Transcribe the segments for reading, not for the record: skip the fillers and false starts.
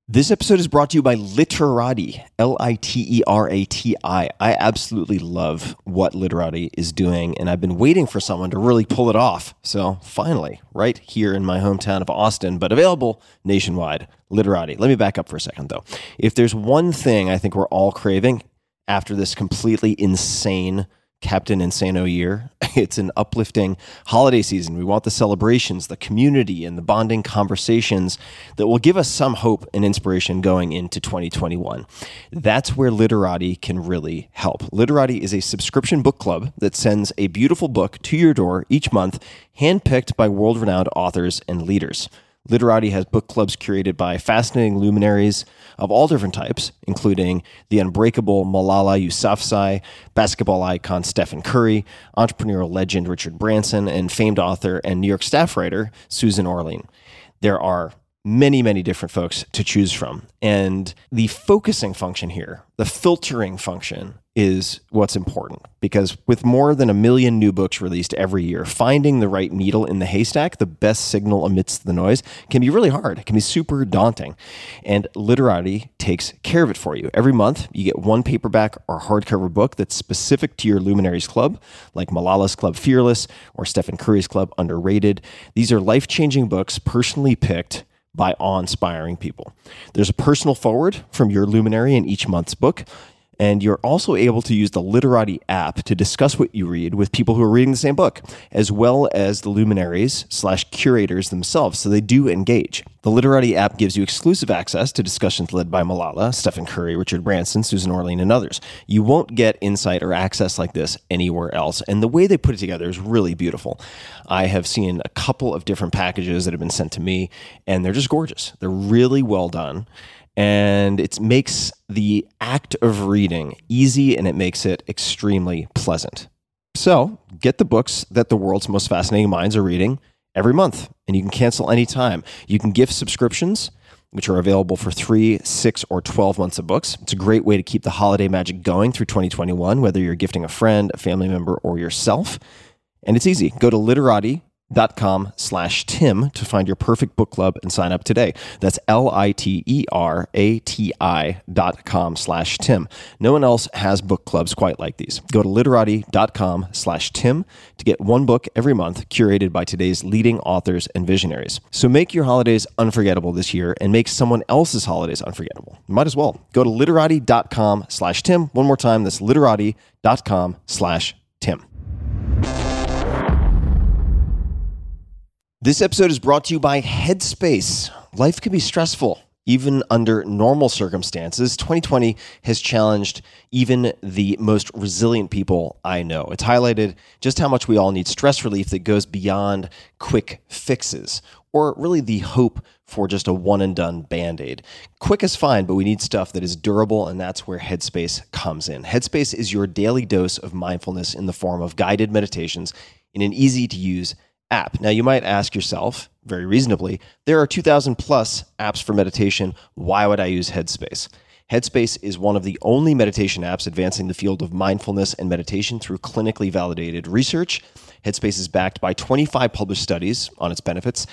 This episode is brought to you by Literati, Literati. I absolutely love what Literati is doing, and I've been waiting for someone to really pull it off. So finally, right here in my hometown of Austin, but available nationwide, Literati. Let me back up for a second, though. If there's one thing I think we're all craving after this completely insane Captain Insano year, it's an uplifting holiday season. We want the celebrations, the community, and the bonding conversations that will give us some hope and inspiration going into 2021. That's where Literati can really help. Literati is a subscription book club that sends a beautiful book to your door each month, handpicked by world-renowned authors and leaders. Literati has book clubs curated by fascinating luminaries of all different types, including the unbreakable Malala Yousafzai, basketball icon Stephen Curry, entrepreneurial legend Richard Branson, and famed author and New York staff writer Susan Orlean. There are many different folks to choose from. And the focusing function here, the filtering function, is what's important, because with more than 1 million new books released every year, finding the right needle in the haystack, the best signal amidst the noise, can be really hard. It can be super daunting. And Literati takes care of it for you. Every month, you get one paperback or hardcover book that's specific to your Luminaries Club, like Malala's Club Fearless or Stephen Curry's Club Underrated. These are life-changing books personally picked by awe-inspiring people. There's a personal foreword from your luminary in each month's book, and you're also able to use the Literati app to discuss what you read with people who are reading the same book, as well as the luminaries/curators themselves, so they do engage. The Literati app gives you exclusive access to discussions led by Malala, Stephen Curry, Richard Branson, Susan Orlean, and others. You won't get insight or access like this anywhere else, and the way they put it together is really beautiful. I have seen a couple of different packages that have been sent to me, and they're just gorgeous. They're really well done. And it makes the act of reading easy, and it makes it extremely pleasant. So get the books that the world's most fascinating minds are reading every month, and you can cancel anytime. You can gift subscriptions, which are available for 3, 6, or 12 months of books. It's a great way to keep the holiday magic going through 2021, whether you're gifting a friend, a family member, or yourself. And it's easy. Go to literati.com/Tim to find your perfect book club and sign up today. That's LITERATI.com/Tim. No one else has book clubs quite like these. Go to literati.com/Tim to get one book every month curated by today's leading authors and visionaries. So make your holidays unforgettable this year and make someone else's holidays unforgettable. Might as well. Go to literati.com/Tim. One more time, that's literati.com/Tim. This episode is brought to you by Headspace. Life can be stressful, even under normal circumstances. 2020 has challenged even the most resilient people I know. It's highlighted just how much we all need stress relief that goes beyond quick fixes, or really the hope for just a one-and-done Band-Aid. Quick is fine, but we need stuff that is durable, and that's where Headspace comes in. Headspace is your daily dose of mindfulness in the form of guided meditations in an easy-to-use app. Now, you might ask yourself, very reasonably, there are 2,000 plus apps for meditation. Why would I use Headspace? Headspace is one of the only meditation apps advancing the field of mindfulness and meditation through clinically validated research. Headspace is backed by 25 published studies on its benefits,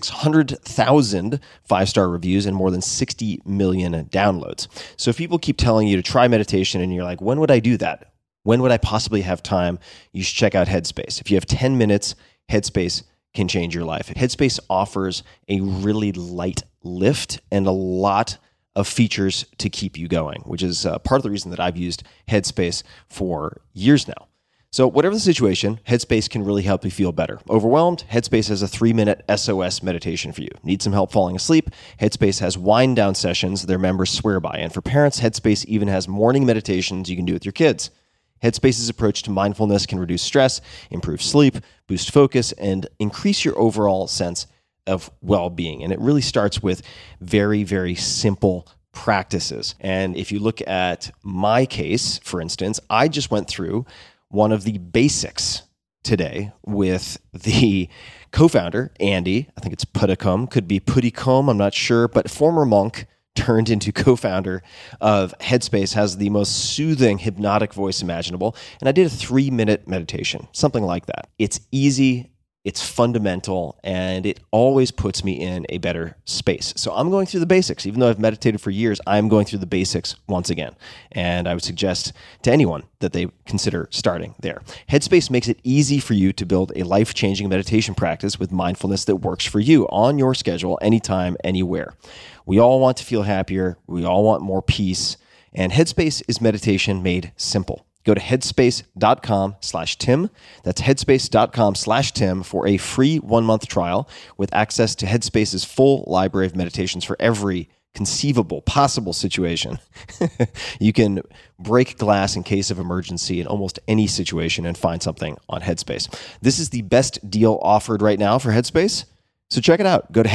600,000 five-star reviews, and more than 60 million downloads. So if people keep telling you to try meditation and you're like, when would I do that? When would I possibly have time? You should check out Headspace. If you have 10 minutes, Headspace can change your life. Headspace offers a really light lift and a lot of features to keep you going, which is part of the reason that I've used Headspace for years now. So whatever the situation, Headspace can really help you feel better. Overwhelmed? Headspace has a 3-minute SOS meditation for you. Need some help falling asleep? Headspace has wind down sessions their members swear by. And for parents, Headspace even has morning meditations you can do with your kids. Headspace's approach to mindfulness can reduce stress, improve sleep, boost focus, and increase your overall sense of well-being. And it really starts with very simple practices. And if you look at my case, for instance, I just went through one of the basics today with the co-founder, Andy. I think it's Puddicombe, could be Puddicombe, I'm not sure, but former monk turned into co-founder of Headspace, has the most soothing, hypnotic voice imaginable. And I did a 3-minute meditation, something like that. It's easy. It's fundamental, and it always puts me in a better space. So I'm going through the basics. Even though I've meditated for years, I'm going through the basics once again. And I would suggest to anyone that they consider starting there. Headspace makes it easy for you to build a life-changing meditation practice with mindfulness that works for you on your schedule, anytime, anywhere. We all want to feel happier. We all want more peace. And Headspace is meditation made simple. Go to headspace.com/Tim. That's headspace.com/Tim for a free 1-month trial with access to Headspace's full library of meditations for every conceivable, possible situation. You can break glass in case of emergency in almost any situation and find something on Headspace. This is the best deal offered right now for Headspace. So check it out. Go to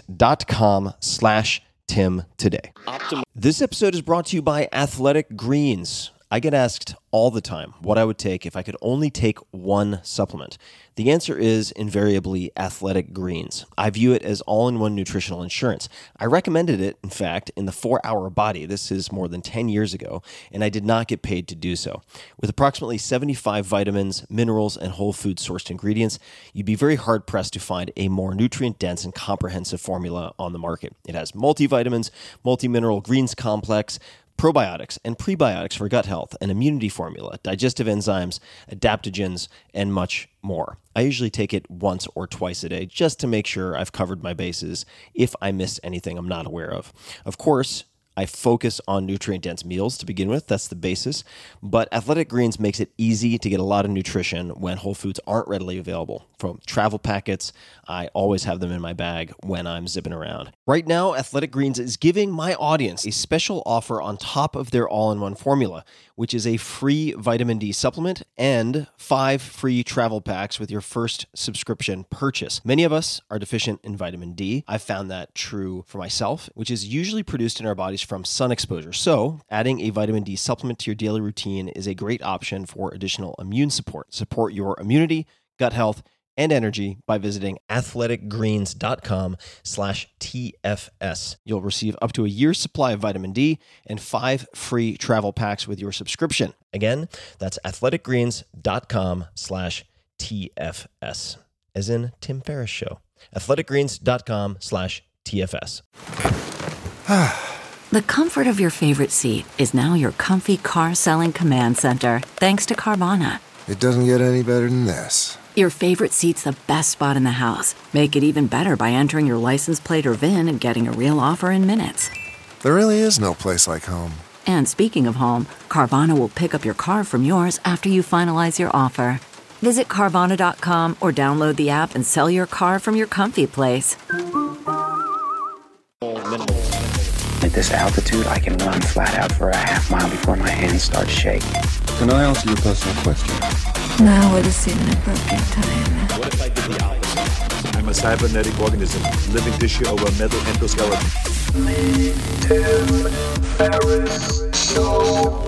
headspace.com/Tim today. This episode is brought to you by Athletic Greens. I get asked all the time what I would take if I could only take one supplement. The answer is invariably Athletic Greens. I view it as all-in-one nutritional insurance. I recommended it, in fact, in the 4-Hour Body. This is more than 10 years ago, and I did not get paid to do so. With approximately 75 vitamins, minerals, and whole food-sourced ingredients, you'd be very hard-pressed to find a more nutrient-dense and comprehensive formula on the market. It has multivitamins, multi-mineral greens complex, probiotics and prebiotics for gut health, an immunity formula, digestive enzymes, adaptogens, and much more. I usually take it once or twice a day just to make sure I've covered my bases if I missed anything I'm not aware of. Of course, I focus on nutrient-dense meals to begin with. That's the basis. But Athletic Greens makes it easy to get a lot of nutrition when whole foods aren't readily available. From travel packets, I always have them in my bag when I'm zipping around. Right now, Athletic Greens is giving my audience a special offer on top of their all-in-one formula, which is a free vitamin D supplement and 5 free travel packs with your first subscription purchase. Many of us are deficient in vitamin D. I've found that true for myself, which is usually produced in our bodies from sun exposure. So, adding a vitamin D supplement to your daily routine is a great option for additional immune support. Support your immunity, gut health, and energy by visiting athleticgreens.com/TFS. You'll receive up to a year's supply of vitamin D and 5 free travel packs with your subscription. Again, that's athleticgreens.com/TFS, as in Tim Ferriss Show. athleticgreens.com/TFS. The comfort of your favorite seat is now your comfy car selling command center, thanks to Carvana. It doesn't get any better than this. Your favorite seat's the best spot in the house. Make it even better by entering your license plate or VIN and getting a real offer in minutes. There really is no place like home. And speaking of home, Carvana will pick up your car from yours after you finalize your offer. Visit Carvana.com or download the app and sell your car from your comfy place. At this altitude, I can run flat out for a half mile before my hands start shaking. Can I answer your personal question? Now would seem an appropriate time. What if I did the opposite? I'm a cybernetic organism, living tissue over a metal endoskeleton. Tim Ferriss Show.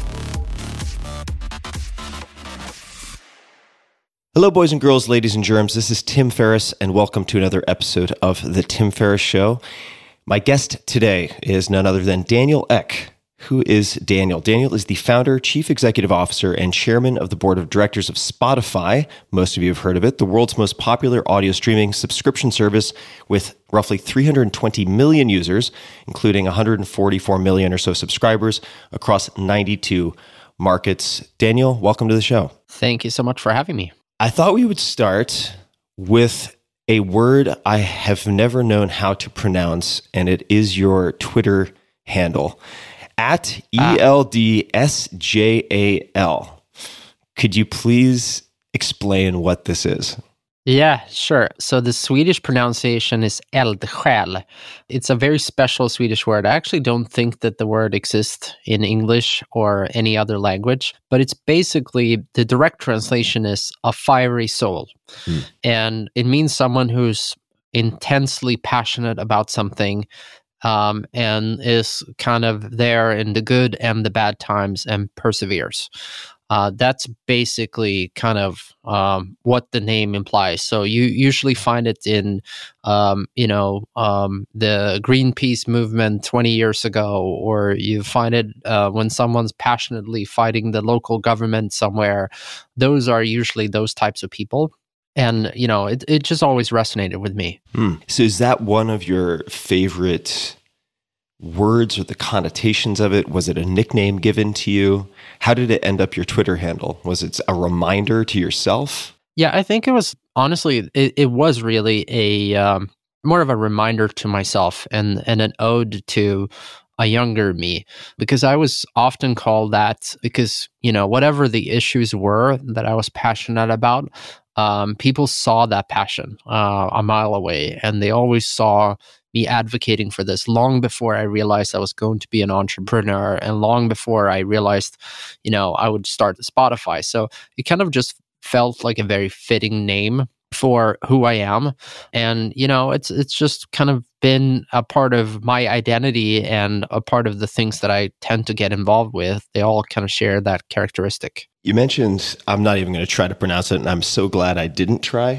Hello, boys and girls, ladies and germs. This is Tim Ferriss, and welcome to another episode of The Tim Ferriss Show. My guest today is none other than Daniel Ek. Who is Daniel? Daniel is the founder, chief executive officer, and chairman of the board of directors of Spotify. Most of you have heard of it, the world's most popular audio streaming subscription service with roughly 320 million users, including 144 million or so subscribers across 92 markets. Daniel, welcome to the show. Thank you so much for having me. I thought we would start with a word I have never known how to pronounce, and it is your Twitter handle, at ELDSJAL. Could you please explain what this is? Yeah, sure. So the Swedish pronunciation is eldsjäl. It's a very special Swedish word. I actually don't think that the word exists in English or any other language, but it's basically, the direct translation is a fiery soul. And it means someone who's intensely passionate about something, and is kind of there in the good and the bad times and perseveres. That's basically kind of what the name implies. So you usually find it in, the Greenpeace movement 20 years ago, or you find it when someone's passionately fighting the local government somewhere. Those are usually those types of people. And, it just always resonated with me. So is that one of your favorite words or the connotations of it? Was it a nickname given to you? How did it end up your Twitter handle? Was it a reminder to yourself? Yeah, I think it was, honestly, it was really a more of a reminder to myself and an ode to a younger me, because I was often called that because, whatever the issues were that I was passionate about, people saw that passion a mile away, and they always saw me advocating for this long before I realized I was going to be an entrepreneur, and long before I realized, I would start Spotify. So it kind of just felt like a very fitting name for who I am. And, it's just kind of been a part of my identity and a part of the things that I tend to get involved with. They all kind of share that characteristic. You mentioned, I'm not even going to try to pronounce it, and I'm so glad I didn't try.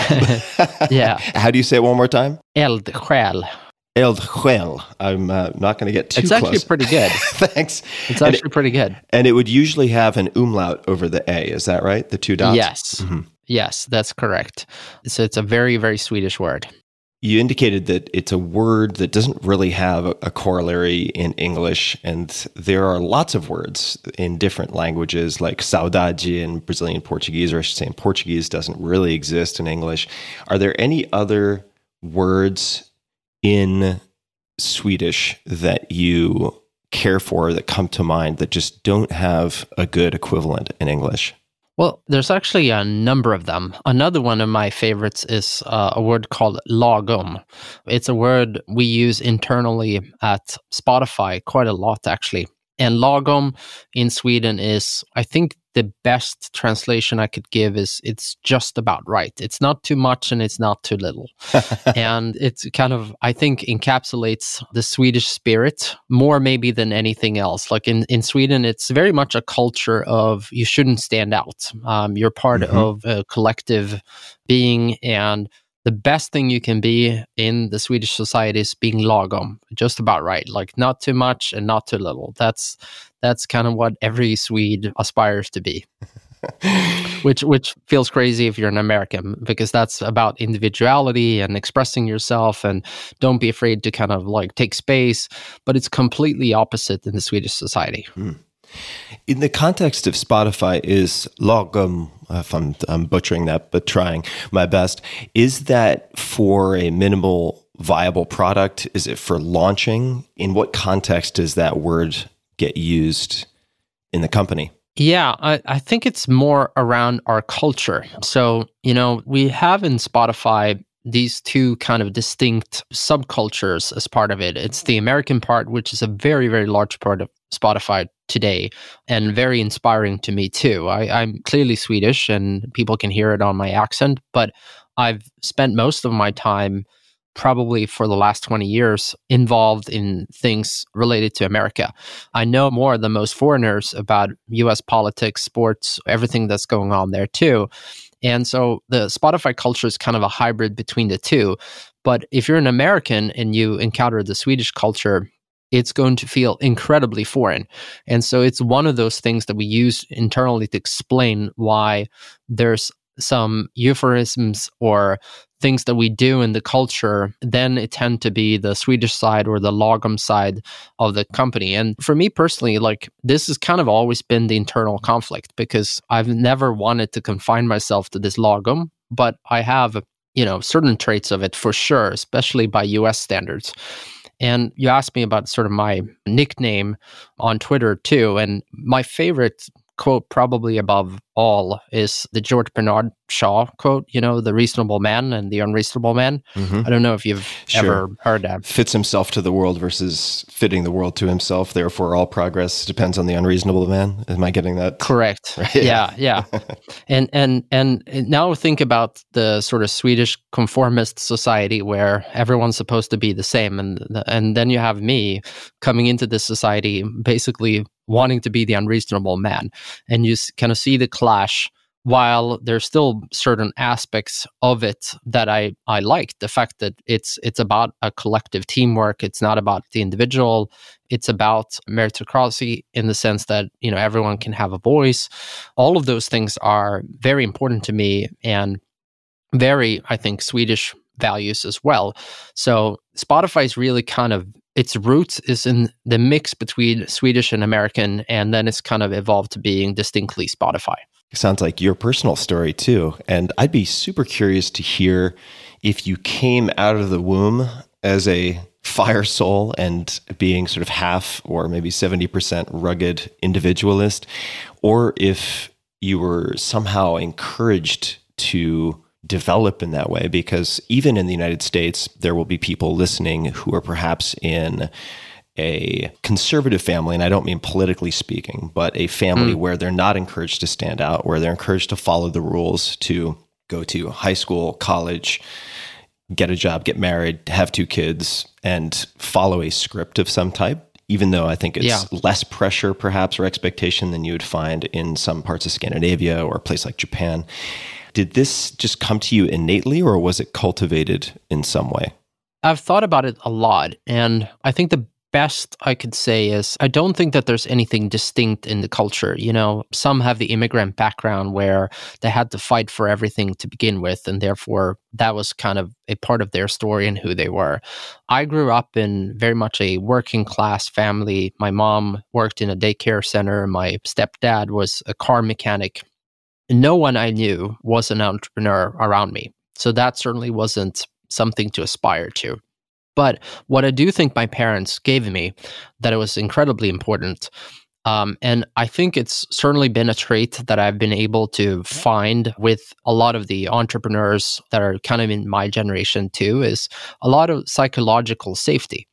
Yeah. How do you say it one more time? Eldsjäl. Eldsjäl. I'm not going to get too It's close. actually pretty good. Thanks. It's actually pretty good. And it would usually have an umlaut over the A. Is that right? The 2 dots? Yes. Mm-hmm. Yes, that's correct. So it's a very, very Swedish word. You indicated that it's a word that doesn't really have a corollary in English, and there are lots of words in different languages, like saudade in Brazilian Portuguese, or I should say in Portuguese, doesn't really exist in English. Are there any other words in Swedish that you care for that come to mind that just don't have a good equivalent in English? Well, there's actually a number of them. Another one of my favorites is a word called lagom. It's a word we use internally at Spotify quite a lot, actually. And lagom in Sweden is, I think the best translation I could give is it's just about right. It's not too much and it's not too little. And it's kind of, I think, encapsulates the Swedish spirit more maybe than anything else. Like in Sweden, it's very much a culture of you shouldn't stand out. You're part of a collective being, and the best thing you can be in the Swedish society is being lagom, just about right, like not too much and not too little. That's kind of what every Swede aspires to be, which feels crazy if you're an American, because that's about individuality and expressing yourself, and don't be afraid to kind of like take space. But it's completely opposite in the Swedish society. In the context of Spotify, is lagom, if I'm butchering that, but trying my best, is that for a minimal viable product? Is it for launching? In what context does that word get used in the company? Yeah, I think it's more around our culture. So, we have in Spotify these two kind of distinct subcultures as part of it. It's the American part, which is a very, very large part of Spotify today, and very inspiring to me too. I'm clearly Swedish, and people can hear it on my accent, but I've spent most of my time, probably for the last 20 years, involved in things related to America. I know more than most foreigners about US politics, sports, everything that's going on there too. And so the Spotify culture is kind of a hybrid between the two. But if you're an American and you encounter the Swedish culture, it's going to feel incredibly foreign. And so it's one of those things that we use internally to explain why there's some euphemisms or things that we do in the culture, then it tend to be the Swedish side or the lagom side of the company. And for me personally, like, this has kind of always been the internal conflict, because I've never wanted to confine myself to this lagom, but I have, certain traits of it for sure, especially by US standards. And you asked me about sort of my nickname on Twitter too. And my favorite quote, probably above all, is the George Bernard Shaw quote, the reasonable man and the unreasonable man. I don't know if you've ever heard that. Fits himself to the world versus fitting the world to himself. Therefore, all progress depends on the unreasonable man. Am I getting that? Correct. Right? Yeah. And now think about the sort of Swedish conformist society where everyone's supposed to be the same. And then you have me coming into this society basically wanting to be the unreasonable man. And you kind of see the clash, while there's still certain aspects of it that I like. The fact that it's about a collective teamwork. It's not about the individual. It's about meritocracy in the sense that, everyone can have a voice. All of those things are very important to me. And very, I think, Swedish values as well. So Spotify is really kind of, its roots is in the mix between Swedish and American, and then it's kind of evolved to being distinctly Spotify. Sounds like your personal story too. And I'd be super curious to hear if you came out of the womb as a fire soul and being sort of half or maybe 70% rugged individualist, or if you were somehow encouraged to develop in that way. Because even in the United States, there will be people listening who are perhaps in a conservative family, and I don't mean politically speaking, but a family where they're not encouraged to stand out, where they're encouraged to follow the rules, to go to high school, college, get a job, get married, have 2 kids, and follow a script of some type, even though I think it's less pressure perhaps or expectation than you would find in some parts of Scandinavia or a place like Japan. Did this just come to you innately, or was it cultivated in some way? I've thought about it a lot, and I think the best I could say is I don't think that there's anything distinct in the culture. You know, some have the immigrant background where they had to fight for everything to begin with, and therefore that was kind of a part of their story and who they were. I grew up in very much a working class family. My mom worked in a daycare center. My stepdad was a car mechanic. No one I knew was an entrepreneur around me. So that certainly wasn't something to aspire to. But what I do think my parents gave me, that it was incredibly important. And I think it's certainly been a trait that I've been able to find with a lot of the entrepreneurs that are kind of in my generation too, is a lot of psychological safety.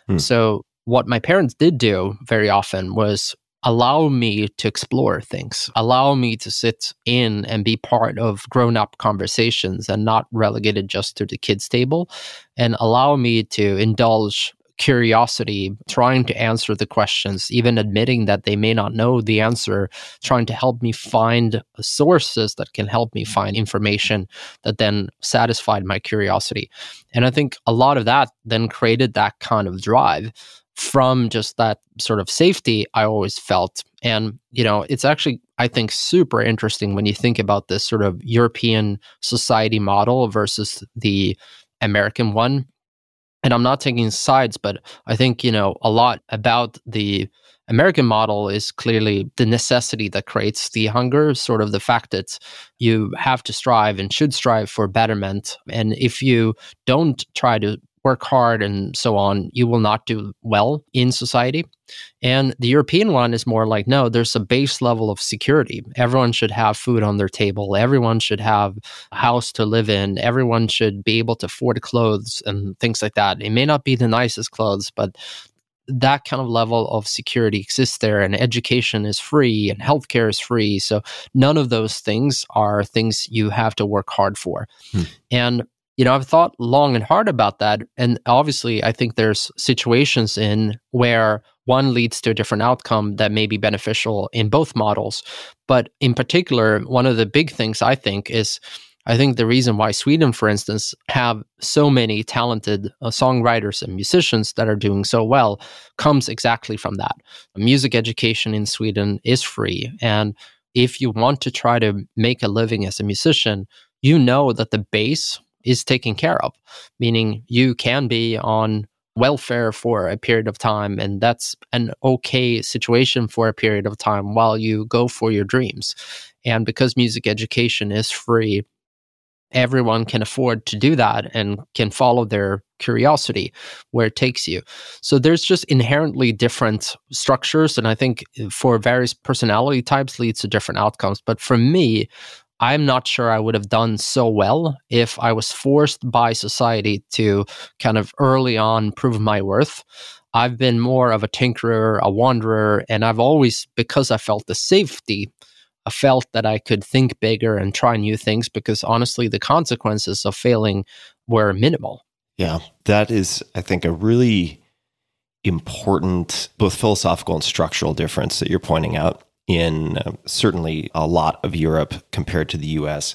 So what my parents did do very often was allow me to explore things, allow me to sit in and be part of grown-up conversations and not relegated just to the kids' table, and allow me to indulge curiosity, trying to answer the questions, even admitting that they may not know the answer, trying to help me find sources that can help me find information that then satisfied my curiosity. And I think a lot of that then created that kind of drive from just that sort of safety I always felt. And, you know, it's actually, I think, super interesting when you think about this sort of European society model versus the American one. And I'm not taking sides, but I think, you know, a lot about the American model is clearly the necessity that creates the hunger, sort of the fact that you have to strive and should strive for betterment. And if you don't try to work hard and so on, you will not do well in society. And the European one is more like, no, there's a base level of security. Everyone should have food on their table. Everyone should have a house to live in. Everyone should be able to afford clothes and things like that. It may not be the nicest clothes, but that kind of level of security exists there, and education is free and healthcare is free. So none of those things are things you have to work hard for. And you know, I've thought long and hard about that. And obviously, I think there's situations in where one leads to a different outcome that may be beneficial in both models. But in particular, one of the big things I think is, I think the reason why Sweden, for instance, have so many talented songwriters and musicians that are doing so well comes exactly from that. Music education in Sweden is free. And if you want to try to make a living as a musician, you know that the base is taken care of, meaning you can be on welfare for a period of time, and that's an okay situation for a period of time while you go for your dreams. And because music education is free, everyone can afford to do that and can follow their curiosity where it takes you. So there's just inherently different structures, and I think for various personality types leads to different outcomes. But for me, I'm not sure I would have done so well if I was forced by society to kind of early on prove my worth. I've been more of a tinkerer, a wanderer, and I've always, because I felt the safety, I felt that I could think bigger and try new things, because honestly, the consequences of failing were minimal. Yeah, that is, I think, a really important both philosophical and structural difference that you're pointing out in certainly a lot of Europe compared to the US.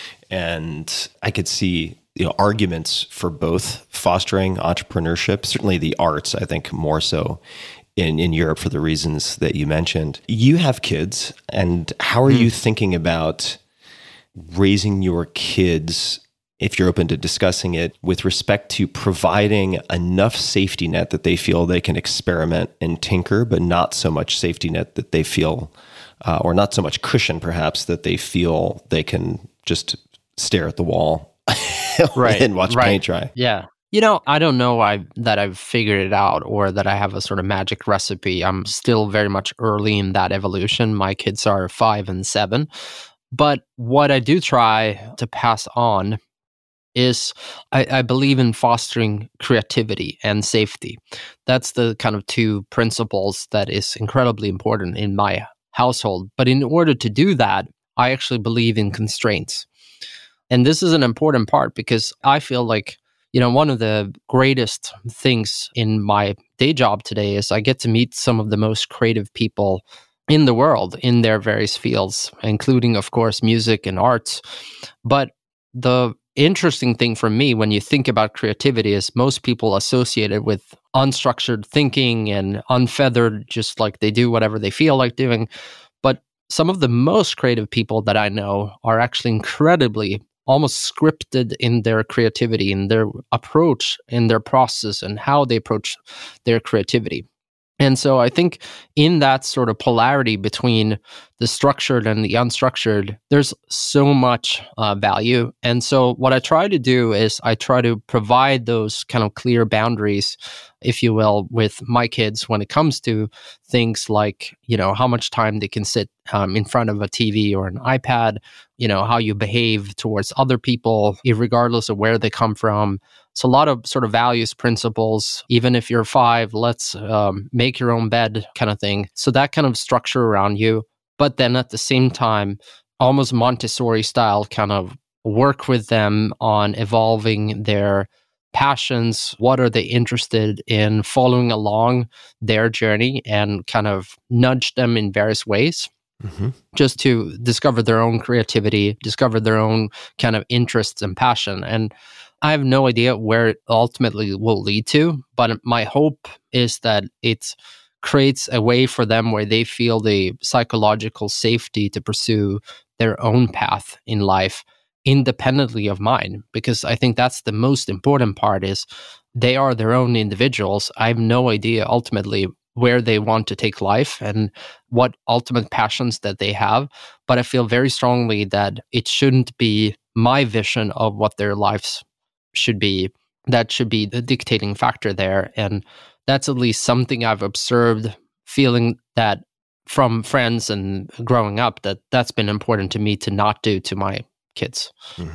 And I could see, you know, arguments for both fostering entrepreneurship, certainly the arts, I think more so in Europe for the reasons that you mentioned. You have kids, and how are you thinking about raising your kids, if you're open to discussing it, with respect to providing enough safety net that they feel they can experiment and tinker, but not so much safety net that they feel, or not so much cushion perhaps, that they feel they can just stare at the wall and watch paint dry. Yeah. I don't know that I've figured it out or that I have a sort of magic recipe. I'm still very much early in that evolution. My kids are 5 and 7. But what I do try to pass on is I believe in fostering creativity and safety. That's the kind of two principles that is incredibly important in my household. But in order to do that, I actually believe in constraints. And this is an important part because I feel like one of the greatest things in my day job today is I get to meet some of the most creative people in the world in their various fields, including, of course, music and arts. But the interesting thing for me when you think about creativity is most people associate it with unstructured thinking and unfeathered, just like they do whatever they feel like doing. But some of the most creative people that I know are actually incredibly almost scripted in their creativity, in their approach, in their process, and how they approach their creativity. And so I think in that sort of polarity between the structured and the unstructured, there's so much value. And so what I try to do is I try to provide those kind of clear boundaries, if you will, with my kids when it comes to things like, how much time they can sit in front of a TV or an iPad, how you behave towards other people, regardless of where they come from. It's a lot of sort of values, principles. Even if you're 5, let's make your own bed kind of thing. So that kind of structure around you. But then at the same time, almost Montessori style, kind of work with them on evolving their passions. What are they interested in, following along their journey, and kind of nudge them in various ways. Just to discover their own creativity, discover their own kind of interests and passion. And I have no idea where it ultimately will lead to, but my hope is that it creates a way for them where they feel the psychological safety to pursue their own path in life independently of mine, because I think that's the most important part is they are their own individuals. I have no idea ultimately where they want to take life and what ultimate passions that they have. But I feel very strongly that it shouldn't be my vision of what their lives should be. That should be the dictating factor there. And that's at least something I've observed, feeling that from friends and growing up, that's been important to me to not do to my kids.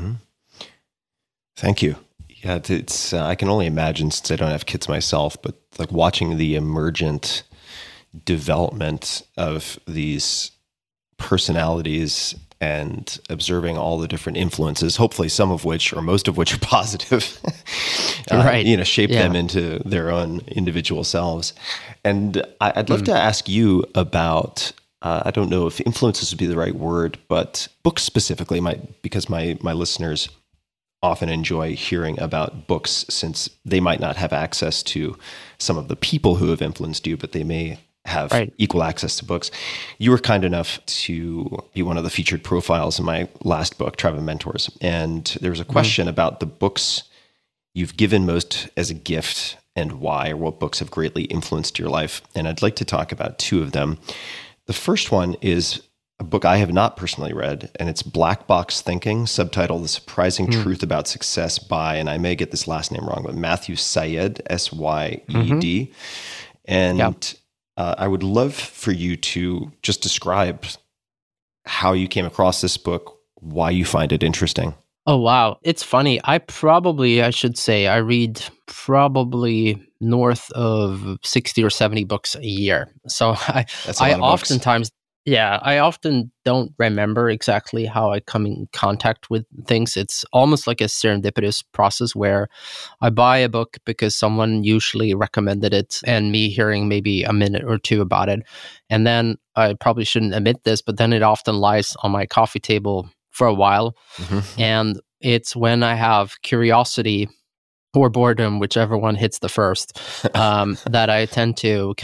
Thank you. Yeah, it's I can only imagine, since I don't have kids myself, but like watching the emergent development of these personalities and observing all the different influences, hopefully some of which or most of which are positive, right? Shape them into their own individual selves. And I'd love to ask you about, I don't know if influences would be the right word, but books specifically, because my listeners often enjoy hearing about books, since they might not have access to some of the people who have influenced you, but they may have equal access to books. You were kind enough to be one of the featured profiles in my last book, Tribe of Mentors. And there was a question about the books you've given most as a gift and why, or what books have greatly influenced your life. And I'd like to talk about 2 of them. The first one is a book I have not personally read, and it's Black Box Thinking, subtitled The Surprising Truth About Success by, and I may get this last name wrong, but Matthew Syed, Syed. And I would love for you to just describe how you came across this book, why you find it interesting. Oh, wow. It's funny. I should say, I read probably north of 60 or 70 books a year. So I oftentimes... Yeah, I often don't remember exactly how I come in contact with things. It's almost like a serendipitous process where I buy a book because someone usually recommended it and me hearing maybe a minute or 2 about it. And then I probably shouldn't admit this, but then it often lies on my coffee table for a while. And it's when I have curiosity or boredom, whichever one hits the first, that I tend to kind of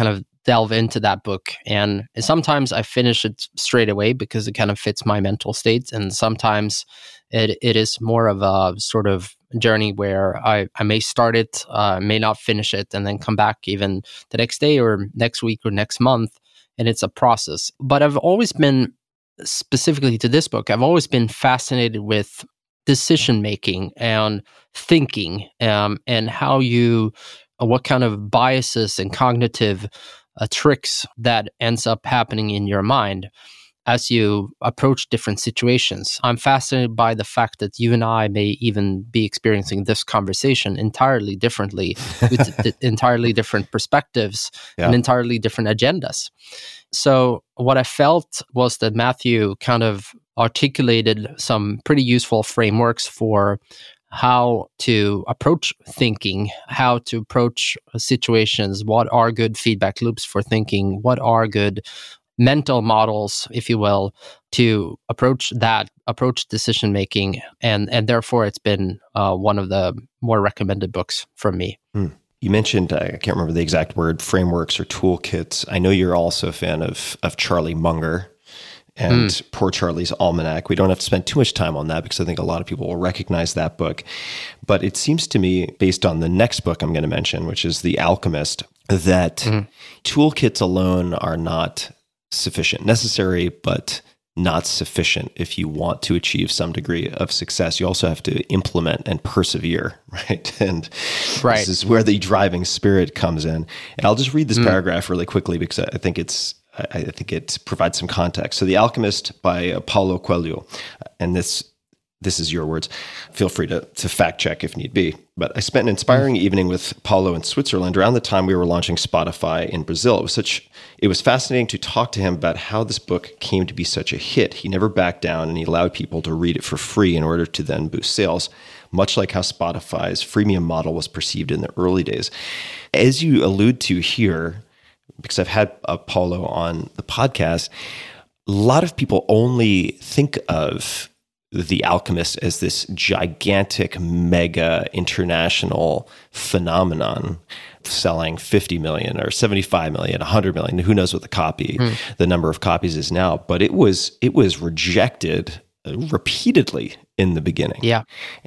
delve into that book. And sometimes I finish it straight away because it kind of fits my mental state. And sometimes it is more of a sort of journey where I may start it, may not finish it, and then come back even the next day or next week or next month. And it's a process. But I've always been, specifically to this book, I've always been fascinated with decision making and thinking, and how what kind of biases and cognitive tricks that ends up happening in your mind as you approach different situations. I'm fascinated by the fact that you and I may even be experiencing this conversation entirely differently, with entirely different perspectives and entirely different agendas. So what I felt was that Matthew kind of articulated some pretty useful frameworks for how to approach thinking, how to approach situations, what are good feedback loops for thinking, what are good mental models, if you will, to approach decision making, and therefore it's been one of the more recommended books from me. You mentioned, I can't remember the exact word, frameworks or toolkits. I know you're also a fan of Charlie Munger and Poor Charlie's Almanac. We don't have to spend too much time on that because I think a lot of people will recognize that book. But it seems to me, based on the next book I'm going to mention, which is The Alchemist, that toolkits alone are not sufficient, necessary, but not sufficient if you want to achieve some degree of success. You also have to implement and persevere, right? And this is where the driving spirit comes in. And I'll just read this paragraph really quickly because I think it provides some context. So The Alchemist by Paulo Coelho, and this is your words. Feel free to fact check if need be. But I spent an inspiring evening with Paulo in Switzerland around the time we were launching Spotify in Brazil. It was fascinating to talk to him about how this book came to be such a hit. He never backed down, and he allowed people to read it for free in order to then boost sales, much like how Spotify's freemium model was perceived in the early days. As you allude to here, because I've had Paulo on the podcast, a lot of people only think of The Alchemist as this gigantic, mega international phenomenon selling 50 million or 75 million, 100 million. Who knows what the number of copies is now, but it was rejected repeatedly in the beginning. Yeah.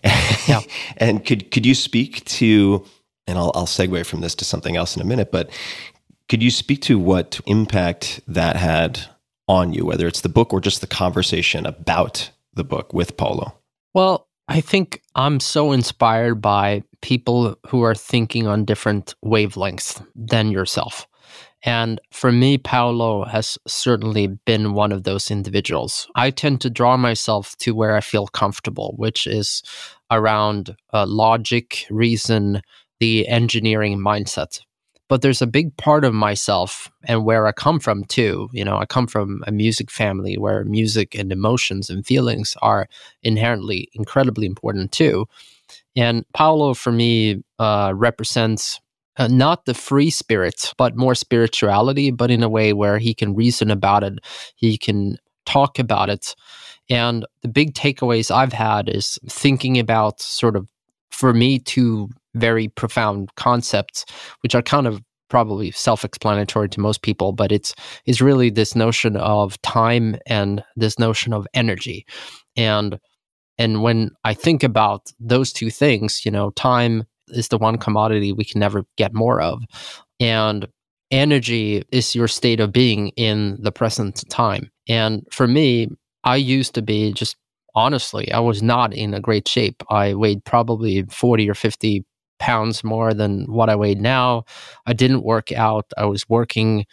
And could you speak to, and I'll segue from this to something else in a minute, but could you speak to what impact that had on you, whether it's the book or just the conversation about the book with Paulo? Well, I think I'm so inspired by people who are thinking on different wavelengths than yourself. And for me, Paulo has certainly been one of those individuals. I tend to draw myself to where I feel comfortable, which is around logic, reason, the engineering mindset. But there's a big part of myself and where I come from too. I come from a music family where music and emotions and feelings are inherently incredibly important too. And Paulo, for me, represents not the free spirit, but more spirituality, but in a way where he can reason about it, he can talk about it. And the big takeaways I've had is thinking about sort of, for me, two very profound concepts, which are kind of probably self-explanatory to most people, but it's really this notion of time and this notion of energy. And when I think about those two things, time is the one commodity we can never get more of. And energy is your state of being in the present time. And for me, I used to be honestly, I was not in a great shape. I weighed probably 40 or 50 pounds more than what I weighed now. I didn't work out. I was working,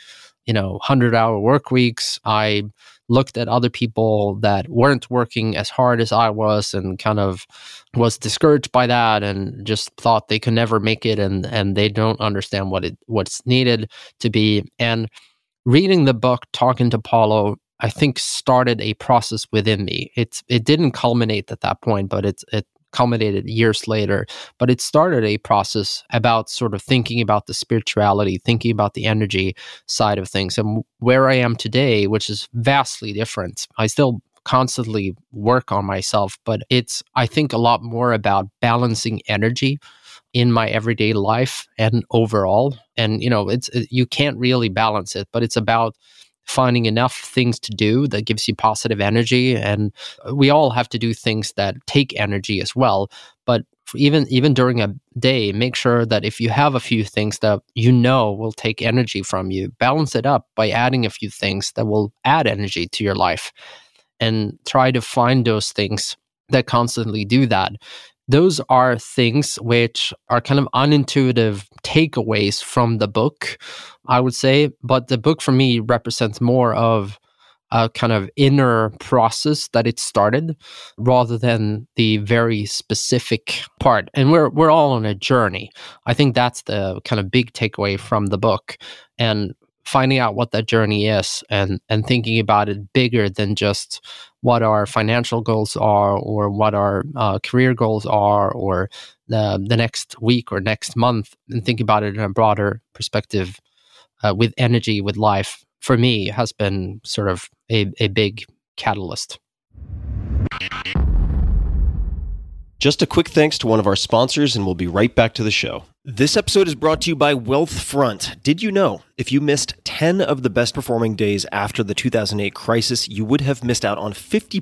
100-hour work weeks. I looked at other people that weren't working as hard as I was and kind of was discouraged by that and just thought they could never make it and they don't understand what's needed to be. And reading the book, talking to Paulo, I think started a process within me. It didn't culminate at that point, but it culminated years later. But it started a process about sort of thinking about the spirituality, thinking about the energy side of things. And where I am today, which is vastly different, I still constantly work on myself, but it's, I think, a lot more about balancing energy in my everyday life and overall. And, you can't really balance it, but it's about finding enough things to do that gives you positive energy. And we all have to do things that take energy as well. But even during a day, make sure that if you have a few things that will take energy from you, balance it up by adding a few things that will add energy to your life. And try to find those things that constantly do that. Those are things which are kind of unintuitive takeaways from the book, I would say. But the book for me represents more of a kind of inner process that it started rather than the very specific part. And we're all on a journey. I think that's the kind of big takeaway from the book. And finding out what that journey is and thinking about it bigger than just what our financial goals are or what our career goals are or the next week or next month, and think about it in a broader perspective with energy, with life, for me, has been sort of a big catalyst. Just a quick thanks to one of our sponsors, and we'll be right back to the show. This episode is brought to you by Wealthfront. Did you know if you missed 10 of the best performing days after the 2008 crisis, you would have missed out on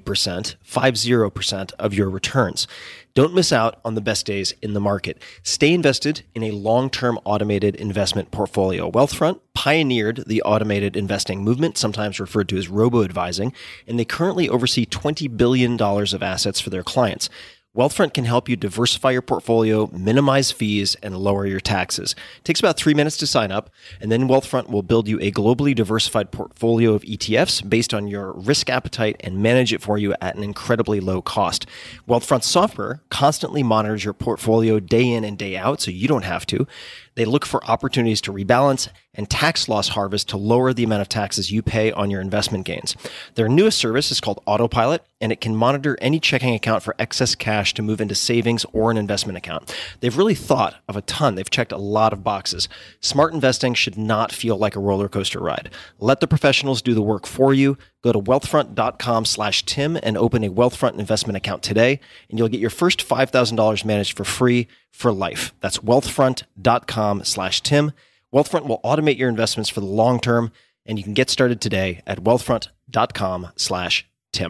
50% of your returns? Don't miss out on the best days in the market. Stay invested in a long-term automated investment portfolio. Wealthfront pioneered the automated investing movement, sometimes referred to as robo-advising, and they currently oversee $20 billion of assets for their clients. Wealthfront can help you diversify your portfolio, minimize fees, and lower your taxes. It takes about 3 minutes to sign up, and then Wealthfront will build you a globally diversified portfolio of ETFs based on your risk appetite and manage it for you at an incredibly low cost. Wealthfront's software constantly monitors your portfolio day in and day out, so you don't have to. They look for opportunities to rebalance and tax loss harvest to lower the amount of taxes you pay on your investment gains. Their newest service is called Autopilot, and it can monitor any checking account for excess cash to move into savings or an investment account. They've really thought of a ton. They've checked a lot of boxes. Smart investing should not feel like a roller coaster ride. Let the professionals do the work for you. Go to wealthfront.com/Tim and open a Wealthfront investment account today, and you'll get your first $5,000 managed for free for life. That's wealthfront.com/Tim. Wealthfront will automate your investments for the long term, and you can get started today at wealthfront.com/Tim.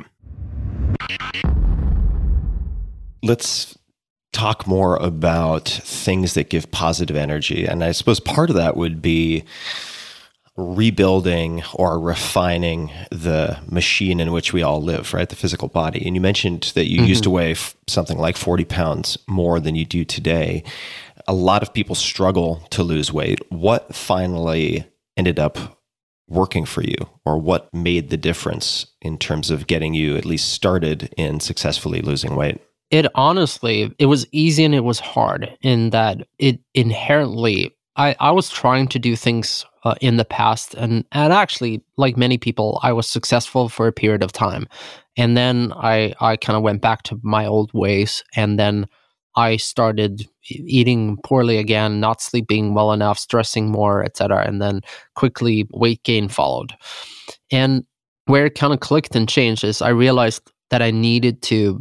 Let's talk more about things that give positive energy. And I suppose part of that would be rebuilding or refining the machine in which we all live, right? The physical body. And you mentioned that you used to weigh something like 40 pounds more than you do today. A lot of people struggle to lose weight. What finally ended up working for you, or what made the difference in terms of getting you at least started in successfully losing weight? It was easy and it was hard in that it inherently, I was trying to do things in the past, and actually, like many people, I was successful for a period of time, and then I kind of went back to my old ways, and then I started eating poorly again, not sleeping well enough, stressing more, etc., and then quickly weight gain followed. And where it kind of clicked and changed is I realized that I needed to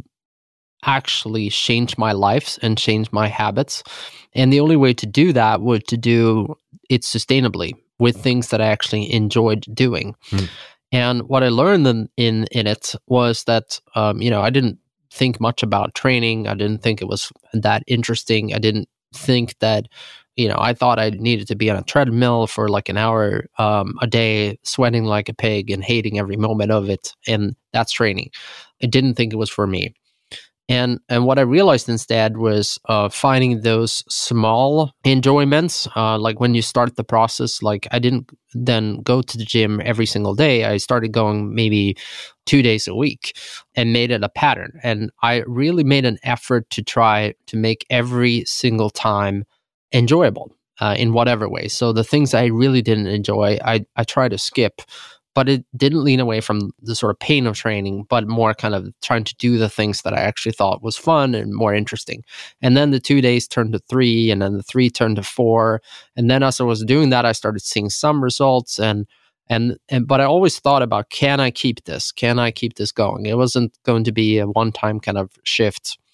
actually change my life and change my habits, and the only way to do that was to do it sustainably, with things that I actually enjoyed doing. And what I learned in it was that, I didn't think much about training. I didn't think it was that interesting. I didn't think that, I thought I needed to be on a treadmill for like an hour a day, sweating like a pig and hating every moment of it. And that's training. I didn't think it was for me. And what I realized instead was finding those small enjoyments, like when you start the process. Like I didn't then go to the gym every single day. I started going maybe 2 days a week and made it a pattern. And I really made an effort to try to make every single time enjoyable in whatever way. So the things I really didn't enjoy, I try to skip. But it didn't lean away from the sort of pain of training, but more kind of trying to do the things that I actually thought was fun and more interesting. And then the 2 days turned to 3, and then the 3 turned to 4. And then as I was doing that, I started seeing some results. But I always thought about, can I keep this? Can I keep this going? It wasn't going to be a one-time kind of shift.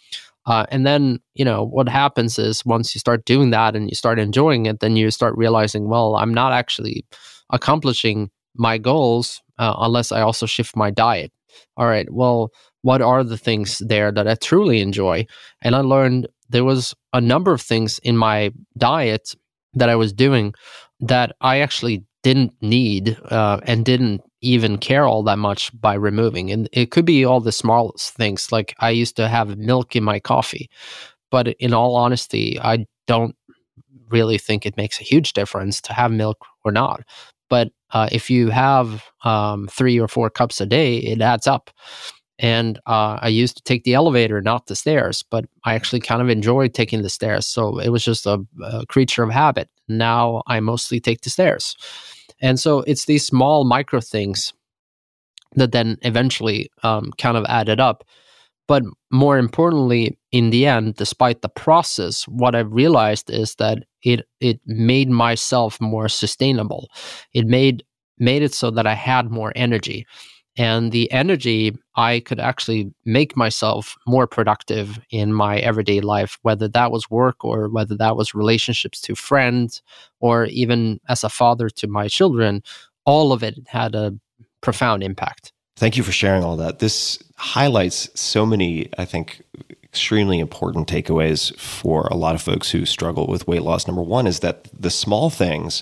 And then, what happens is once you start doing that and you start enjoying it, then you start realizing, well, I'm not actually accomplishing my goals unless I also shift my diet. All right, well, what are the things there that I truly enjoy? And I learned there was a number of things in my diet that I was doing that I actually didn't need and didn't even care all that much by removing. And it could be all the smallest things. Like I used to have milk in my coffee, but in all honesty, I don't really think it makes a huge difference to have milk or not. But if you have 3 or 4 cups a day, it adds up. And I used to take the elevator, not the stairs, but I actually kind of enjoyed taking the stairs. So it was just a creature of habit. Now I mostly take the stairs. And so it's these small micro things that then eventually kind of added up. But more importantly, in the end, despite the process, what I've realized is that it made myself more sustainable. It made it so that I had more energy. And the energy, I could actually make myself more productive in my everyday life, whether that was work or whether that was relationships to friends or even as a father to my children. All of it had a profound impact. Thank you for sharing all that. This highlights so many, I think, extremely important takeaways for a lot of folks who struggle with weight loss. Number one is that the small things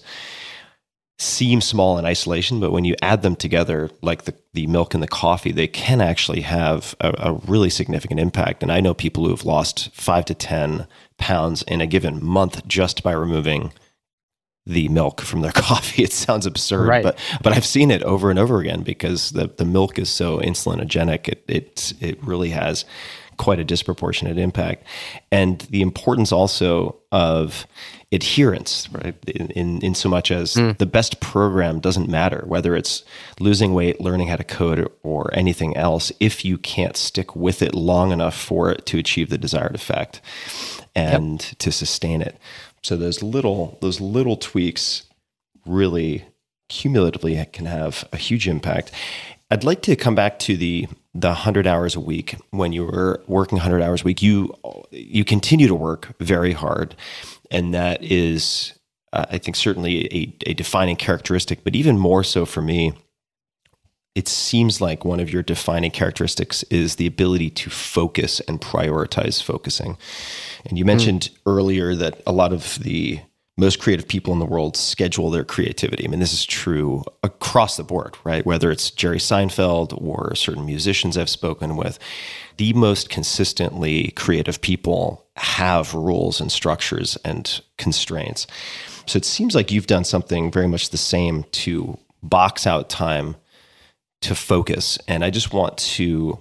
seem small in isolation, but when you add them together, like the milk and the coffee, they can actually have a really significant impact. And I know people who have lost 5 to 10 pounds in a given month just by removing the milk from their coffee. It sounds absurd, right. but I've seen it over and over again because the milk is so insulinogenic. It really has quite a disproportionate impact. And the importance also of adherence, right? In so much as the best program doesn't matter, whether it's losing weight, learning how to code, or anything else, if you can't stick with it long enough for it to achieve the desired effect and to sustain it. So those little tweaks really cumulatively can have a huge impact. I'd like to come back to the 100 hours a week. When you were working 100 hours a week, you continue to work very hard. And that is, I think, certainly a defining characteristic, but even more so for me, it seems like one of your defining characteristics is the ability to focus and prioritize focusing. And you mentioned earlier that a lot of the most creative people in the world schedule their creativity. I mean, this is true across the board, right? Whether it's Jerry Seinfeld or certain musicians I've spoken with, the most consistently creative people have rules and structures and constraints. So it seems like you've done something very much the same to box out time to focus. And I just want to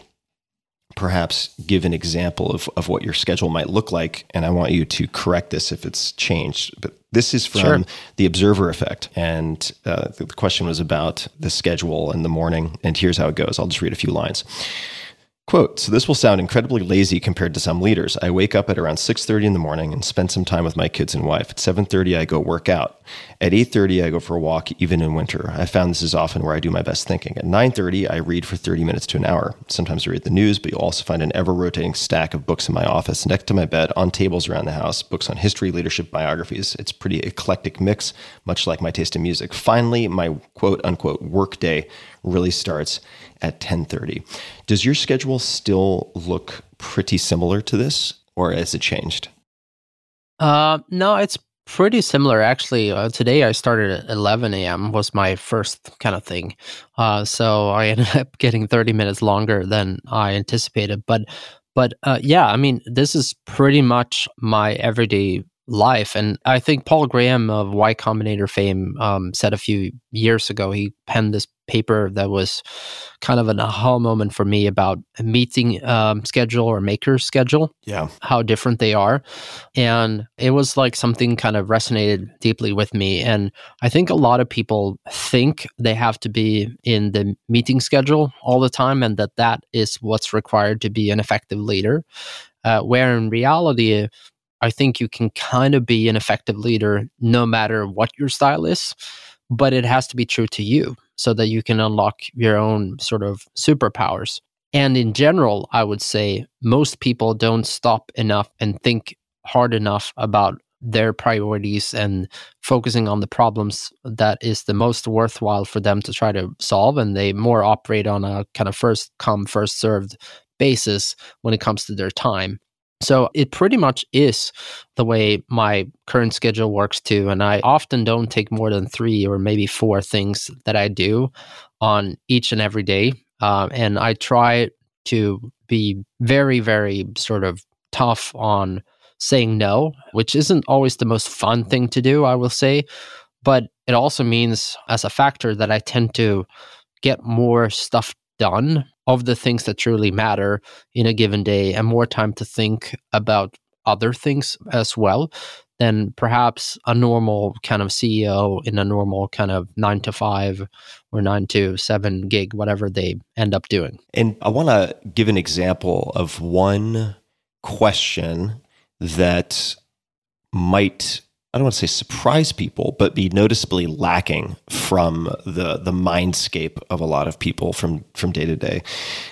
perhaps give an example of what your schedule might look like. And I want you to correct this if it's changed. But this is from The Observer Effect. And the question was about the schedule in the morning. And here's how it goes. I'll just read a few lines. Quote, so this will sound incredibly lazy compared to some leaders. I wake up at around 6:30 in the morning and spend some time with my kids and wife. At 7:30, I go work out. At 8:30, I go for a walk, even in winter. I found this is often where I do my best thinking. At 9:30, I read for 30 minutes to an hour. Sometimes I read the news, but you'll also find an ever-rotating stack of books in my office, next to my bed, on tables around the house, books on history, leadership, biographies. It's a pretty eclectic mix, much like my taste in music. Finally, my quote-unquote work day really starts at 10:30. Does your schedule still look pretty similar to this, or has it changed? No, it's pretty similar. Actually, today I started at 11 a.m. was my first kind of thing. So I ended up getting 30 minutes longer than I anticipated. But yeah, I mean, this is pretty much my everyday life. And I think Paul Graham of Y Combinator fame said a few years ago, he penned this paper that was kind of an aha moment for me about a meeting schedule or maker's schedule. Yeah. How different they are. And it was like something kind of resonated deeply with me. And I think a lot of people think they have to be in the meeting schedule all the time and that is what's required to be an effective leader. Where in reality, I think you can kind of be an effective leader no matter what your style is, but it has to be true to you so that you can unlock your own sort of superpowers. And in general, I would say most people don't stop enough and think hard enough about their priorities and focusing on the problems that is the most worthwhile for them to try to solve. And they more operate on a kind of first come, first served basis when it comes to their time. So it pretty much is the way my current schedule works too. And I often don't take more than 3 or maybe 4 things that I do on each and every day. And I try to be very, very sort of tough on saying no, which isn't always the most fun thing to do, I will say. But it also means as a factor that I tend to get more stuff done of the things that truly matter in a given day and more time to think about other things as well than perhaps a normal kind of CEO in a normal kind of 9 to 5 or 9 to 7 gig, whatever they end up doing. And I want to give an example of one question that might, I don't want to say surprise people, but be noticeably lacking from the mindscape of a lot of people from day to day.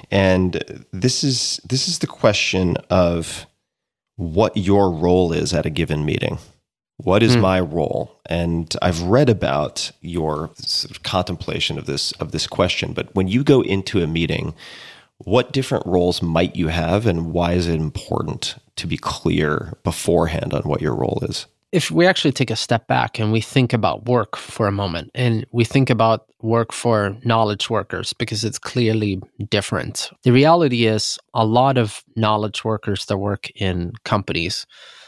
And this is the question of what your role is at a given meeting. What is my role? And I've read about your sort of contemplation of this question, but when you go into a meeting, what different roles might you have, and why is it important to be clear beforehand on what your role is? If we actually take a step back and we think about work for a moment, and we think about work for knowledge workers, because it's clearly different. The reality is a lot of knowledge workers that work in companies,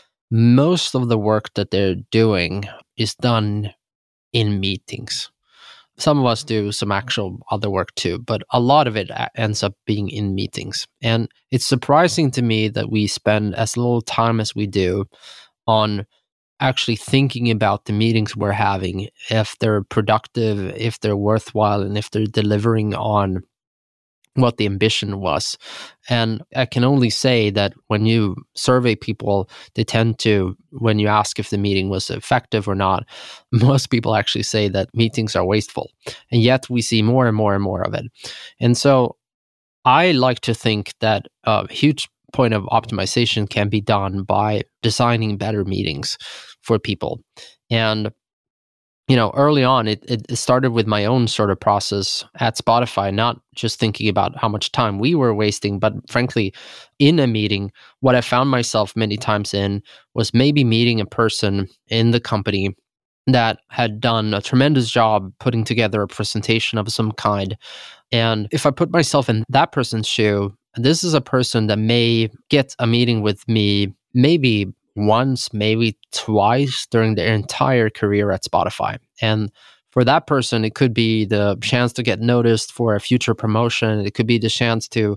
most of the work that they're doing is done in meetings. Some of us do some actual other work too, but a lot of it ends up being in meetings. And it's surprising to me that we spend as little time as we do on actually thinking about the meetings we're having, if they're productive, if they're worthwhile, and if they're delivering on what the ambition was. And I can only say that when you survey people, they tend to, when you ask if the meeting was effective or not, most people actually say that meetings are wasteful. And yet we see more and more and more of it. And so I like to think that a huge point of optimization can be done by designing better meetings for people. And early on, it started with my own sort of process at Spotify, not just thinking about how much time we were wasting, but frankly, in a meeting, what I found myself many times in was maybe meeting a person in the company that had done a tremendous job putting together a presentation of some kind. And if I put myself in that person's shoe, this is a person that may get a meeting with me maybe once, maybe twice during their entire career at Spotify. And for that person, it could be the chance to get noticed for a future promotion. It could be the chance to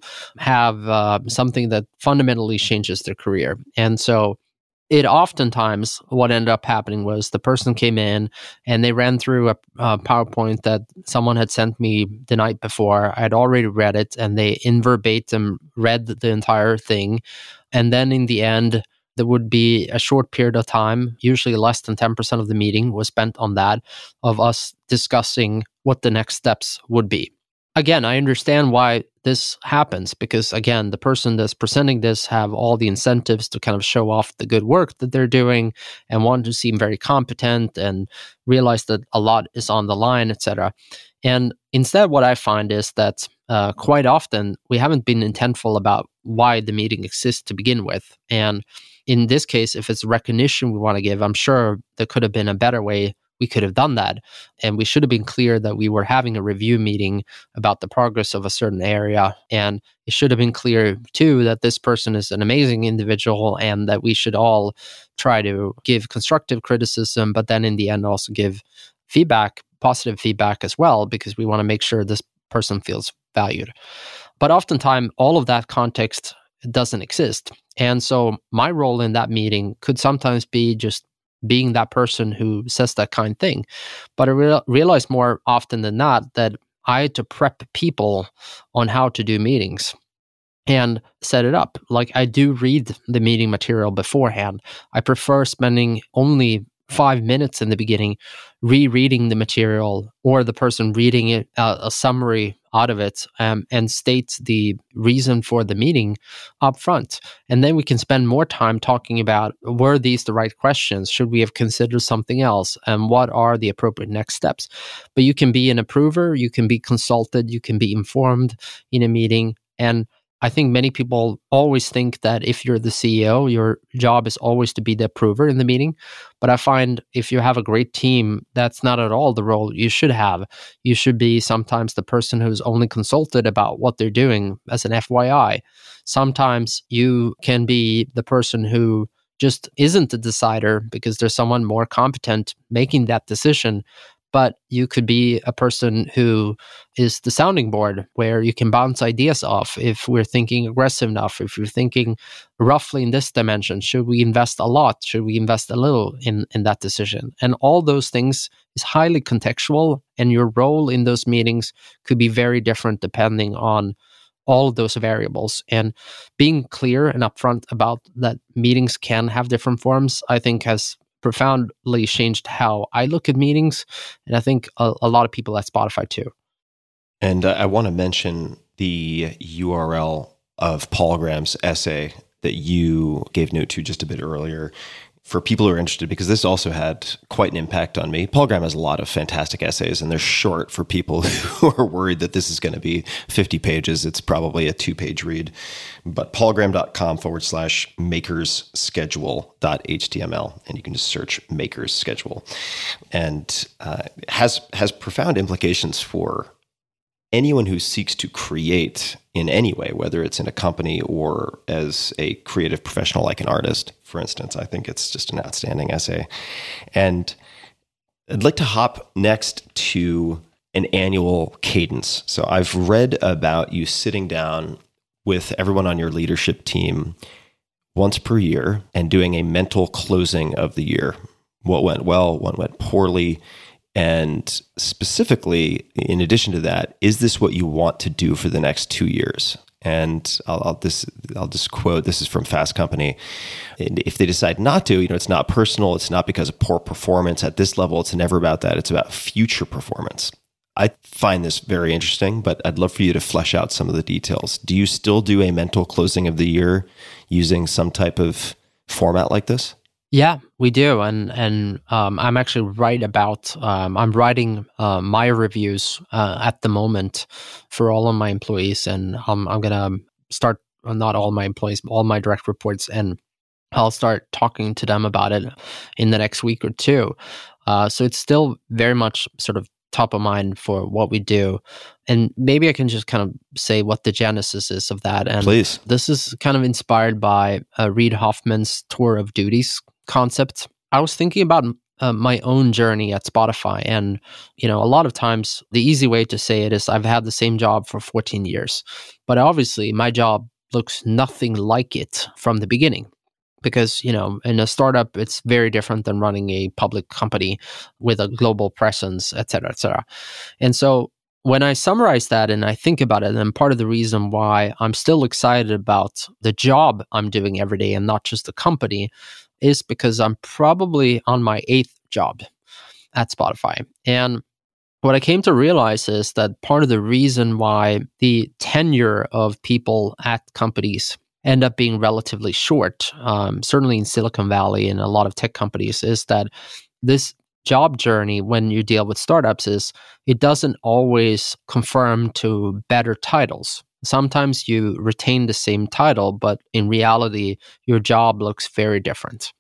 have something that fundamentally changes their career. And so it oftentimes, what ended up happening was the person came in and they ran through a PowerPoint that someone had sent me the night before. I had already read it, and they in verbatim read the entire thing. And then in the end, there would be a short period of time, usually less than 10% of the meeting was spent on that, of us discussing what the next steps would be. Again, I understand why this happens, because again, the person that's presenting this have all the incentives to kind of show off the good work that they're doing and want to seem very competent and realize that a lot is on the line, etc. And instead, what I find is that quite often we haven't been intentful about why the meeting exists to begin with. And in this case, if it's recognition we want to give, I'm sure there could have been a better way we could have done that. And we should have been clear that we were having a review meeting about the progress of a certain area. And it should have been clear, too, that this person is an amazing individual and that we should all try to give constructive criticism, but then in the end also give feedback, positive feedback as well, because we want to make sure this person feels valued. But oftentimes, all of that context doesn't exist. And so my role in that meeting could sometimes be just being that person who says that kind of thing. But I realized more often than not that I had to prep people on how to do meetings and set it up. Like, I do read the meeting material beforehand. I prefer spending only 5 minutes in the beginning rereading the material, or the person reading it, a summary out of it, and state the reason for the meeting up front. And then we can spend more time talking about, were these the right questions? Should we have considered something else? And what are the appropriate next steps? But you can be an approver, you can be consulted, you can be informed in a meeting. And I think many people always think that if you're the CEO, your job is always to be the approver in the meeting. But I find if you have a great team, that's not at all the role you should have. You should be sometimes the person who's only consulted about what they're doing as an FYI. Sometimes you can be the person who just isn't the decider because there's someone more competent making that decision. But you could be a person who is the sounding board where you can bounce ideas off. If we're thinking aggressive enough, if you're thinking roughly in this dimension, should we invest a lot? Should we invest a little in that decision? And all those things is highly contextual, and your role in those meetings could be very different depending on all of those variables. And being clear and upfront about that meetings can have different forms, I think has profoundly changed how I look at meetings, and I think a lot of people at Spotify too. And I want to mention the URL of Paul Graham's essay that you gave note to just a bit earlier for people who are interested, because this also had quite an impact on me. Paul Graham has a lot of fantastic essays, and they're short for people who are worried that this is going to be 50 pages. It's probably a 2-page read. But paulgraham.com/makersschedule.html, and you can just search Makers Schedule. And has profound implications for anyone who seeks to create in any way, whether it's in a company or as a creative professional like an artist, for instance. I think it's just an outstanding essay. And I'd like to hop next to an annual cadence. So I've read about you sitting down with everyone on your leadership team once per year and doing a mental closing of the year. What went well, what went poorly, and specifically, in addition to that, is this what you want to do for the next 2 years? And I'll just quote, this is from Fast Company. And if they decide not to, it's not personal. It's not because of poor performance at this level. It's never about that. It's about future performance. I find this very interesting, but I'd love for you to flesh out some of the details. Do you still do a mental closing of the year using some type of format like this? Yeah, we do, and I'm actually I'm writing my reviews at the moment for all of my employees, and I'm gonna start, not all my employees, all my direct reports, and I'll start talking to them about it in the next week or two. So it's still very much sort of top of mind for what we do. And maybe I can just kind of say what the genesis is of that. And please. This is kind of inspired by Reid Hoffman's Tour of Duties concept. I was thinking about my own journey at Spotify, and a lot of times the easy way to say it is I've had the same job for 14 years, but obviously my job looks nothing like it from the beginning, because in a startup it's very different than running a public company with a global presence, et cetera, et cetera. And so when I summarize that and I think about it, and part of the reason why I'm still excited about the job I'm doing every day and not just the company is because I'm probably on my 8th job at Spotify. And what I came to realize is that part of the reason why the tenure of people at companies end up being relatively short, certainly in Silicon Valley and a lot of tech companies, is that this job journey when you deal with startups is it doesn't always conform to better titles. Sometimes you retain the same title, but in reality, your job looks very different.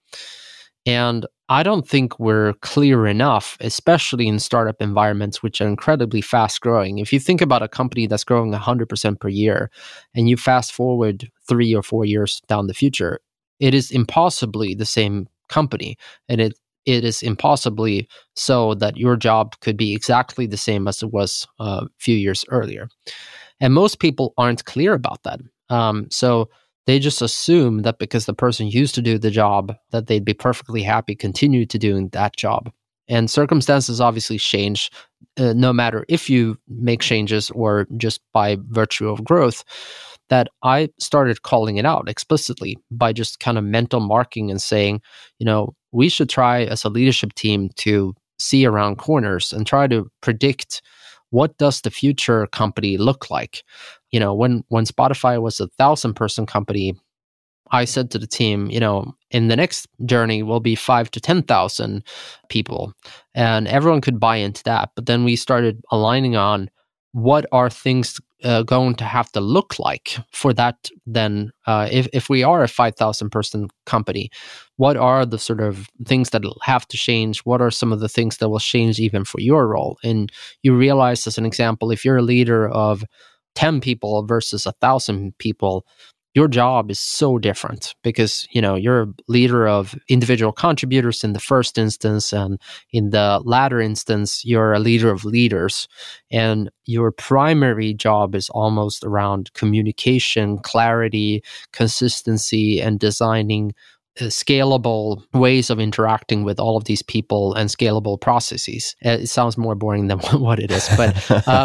And I don't think we're clear enough, especially in startup environments, which are incredibly fast growing. If you think about a company that's growing 100% per year, and you fast forward 3 or 4 years down the future, it is impossibly the same company. And it is impossibly so that your job could be exactly the same as it was a few years earlier. And most people aren't clear about that. So they just assume that because the person used to do the job, that they'd be perfectly happy continue to doing that job. And circumstances obviously change, no matter if you make changes or just by virtue of growth, that I started calling it out explicitly by just kind of mental marking and saying, we should try as a leadership team to see around corners and try to predict what does the future company look like? You know, when Spotify was a 1,000-person company, I said to the team, you know, in the next journey will be 5,000 to 10,000 people, and everyone could buy into that. But then we started aligning on what are things going to have to look like for that. Then, if we are a 5,000-person company, what are the sort of things that will have to change? What are some of the things that will change even for your role? And you realize, as an example, if you're a leader of 10 people versus 1,000 people, your job is so different because, you know, you're a leader of individual contributors in the first instance, and in the latter instance, you're a leader of leaders. And your primary job is almost around communication, clarity, consistency, and designing scalable ways of interacting with all of these people and scalable processes. It sounds more boring than what it is, but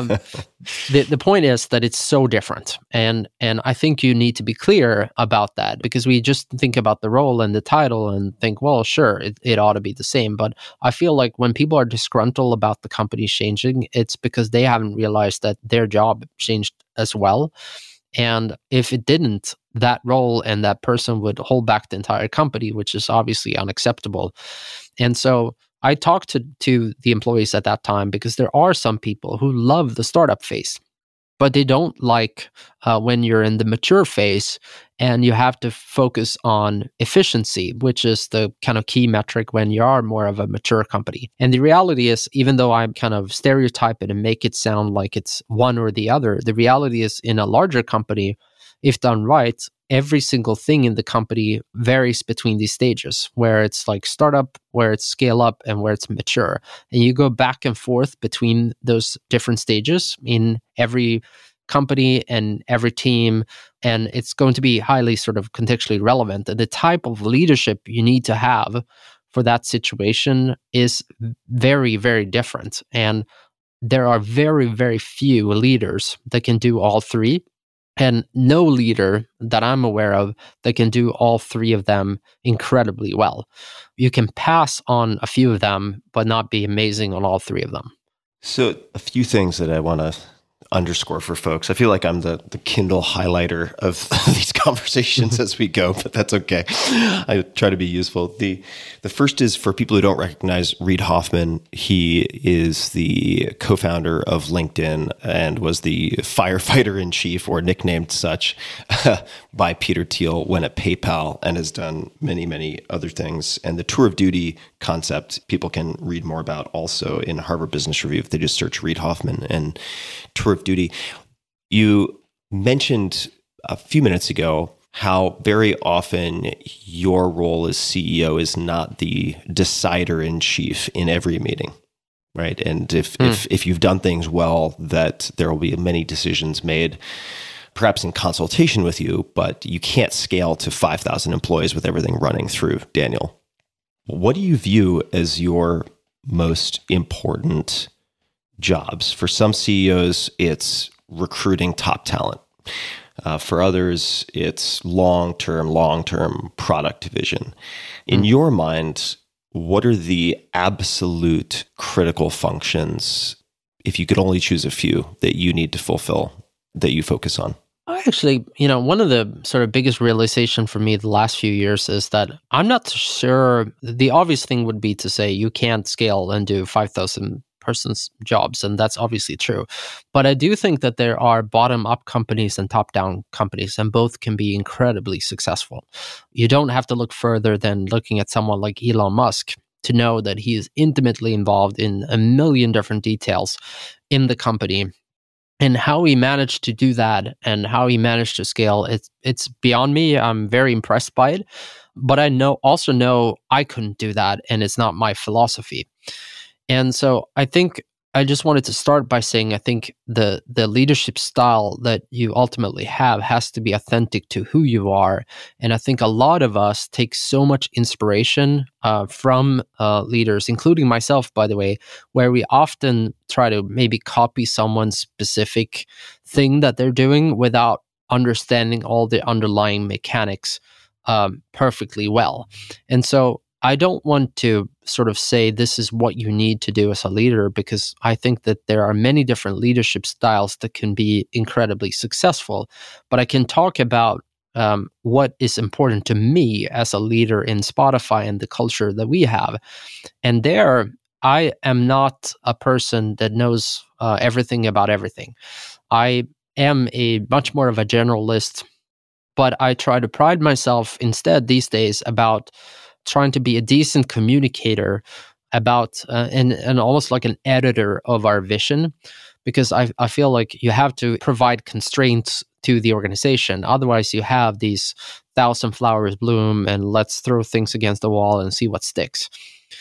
the point is that it's so different, and I think you need to be clear about that, because we just think about the role and the title and think, well, sure, it ought to be the same. But I feel like when people are disgruntled about the company changing, it's because they haven't realized that their job changed as well. And if it didn't, that role and that person would hold back the entire company, which is obviously unacceptable. And so I talked to the employees at that time, because there are some people who love the startup phase, but they don't like when you're in the mature phase and you have to focus on efficiency, which is the kind of key metric when you are more of a mature company. And the reality is, even though I kind of stereotype it and make it sound like it's one or the other, the reality is, in a larger company, if done right, every single thing in the company varies between these stages, where it's like startup, where it's scale up, and where it's mature. And you go back and forth between those different stages in every company and every team, and it's going to be highly sort of contextually relevant. And the type of leadership you need to have for that situation is very, very different. And there are very, very few leaders that can do all three, and no leader that I'm aware of that can do all three of them incredibly well. You can pass on a few of them, but not be amazing on all three of them. So a few things that I want to underscore for folks. I feel like I'm the Kindle highlighter of these conversations as we go, but that's okay. I try to be useful. The first is, for people who don't recognize Reid Hoffman, he is the co-founder of LinkedIn and was the firefighter in chief, or nicknamed such, by Peter Thiel when at PayPal, and has done many, many other things. And the tour of duty concept, people can read more about also in Harvard Business Review if they just search Reid Hoffman and tour of duty. You mentioned a few minutes ago how very often your role as CEO is not the decider in chief in every meeting, right? And if you've done things well, that there will be many decisions made, perhaps in consultation with you, but you can't scale to 5,000 employees with everything running through Daniel. What do you view as your most important jobs? For some CEOs, it's recruiting top talent. For others, it's long-term product vision. In your mind, what are the absolute critical functions, if you could only choose a few, that you need to fulfill, that you focus on? Actually, one of the sort of biggest realization for me the last few years is that I'm not sure. The obvious thing would be to say you can't scale and do 5,000 person's jobs, and that's obviously true. But I do think that there are bottom-up companies and top-down companies, and both can be incredibly successful. You don't have to look further than looking at someone like Elon Musk to know that he is intimately involved in a million different details in the company. And how he managed to do that and how he managed to scale, it's beyond me. I'm very impressed by it. But I also know I couldn't do that, and it's not my philosophy. And so I think I just wanted to start by saying I think the leadership style that you ultimately have has to be authentic to who you are. And I think a lot of us take so much inspiration from leaders, including myself, by the way, where we often try to maybe copy someone's specific thing that they're doing without understanding all the underlying mechanics perfectly well. And so I don't want to sort of say this is what you need to do as a leader, because I think that there are many different leadership styles that can be incredibly successful. But I can talk about what is important to me as a leader in Spotify and the culture that we have. And there, I am not a person that knows everything about everything. I am a much more of a generalist, but I try to pride myself instead these days about trying to be a decent communicator about and almost like an editor of our vision, because I feel like you have to provide constraints to the organization. Otherwise, you have these 1,000 flowers bloom and let's throw things against the wall and see what sticks.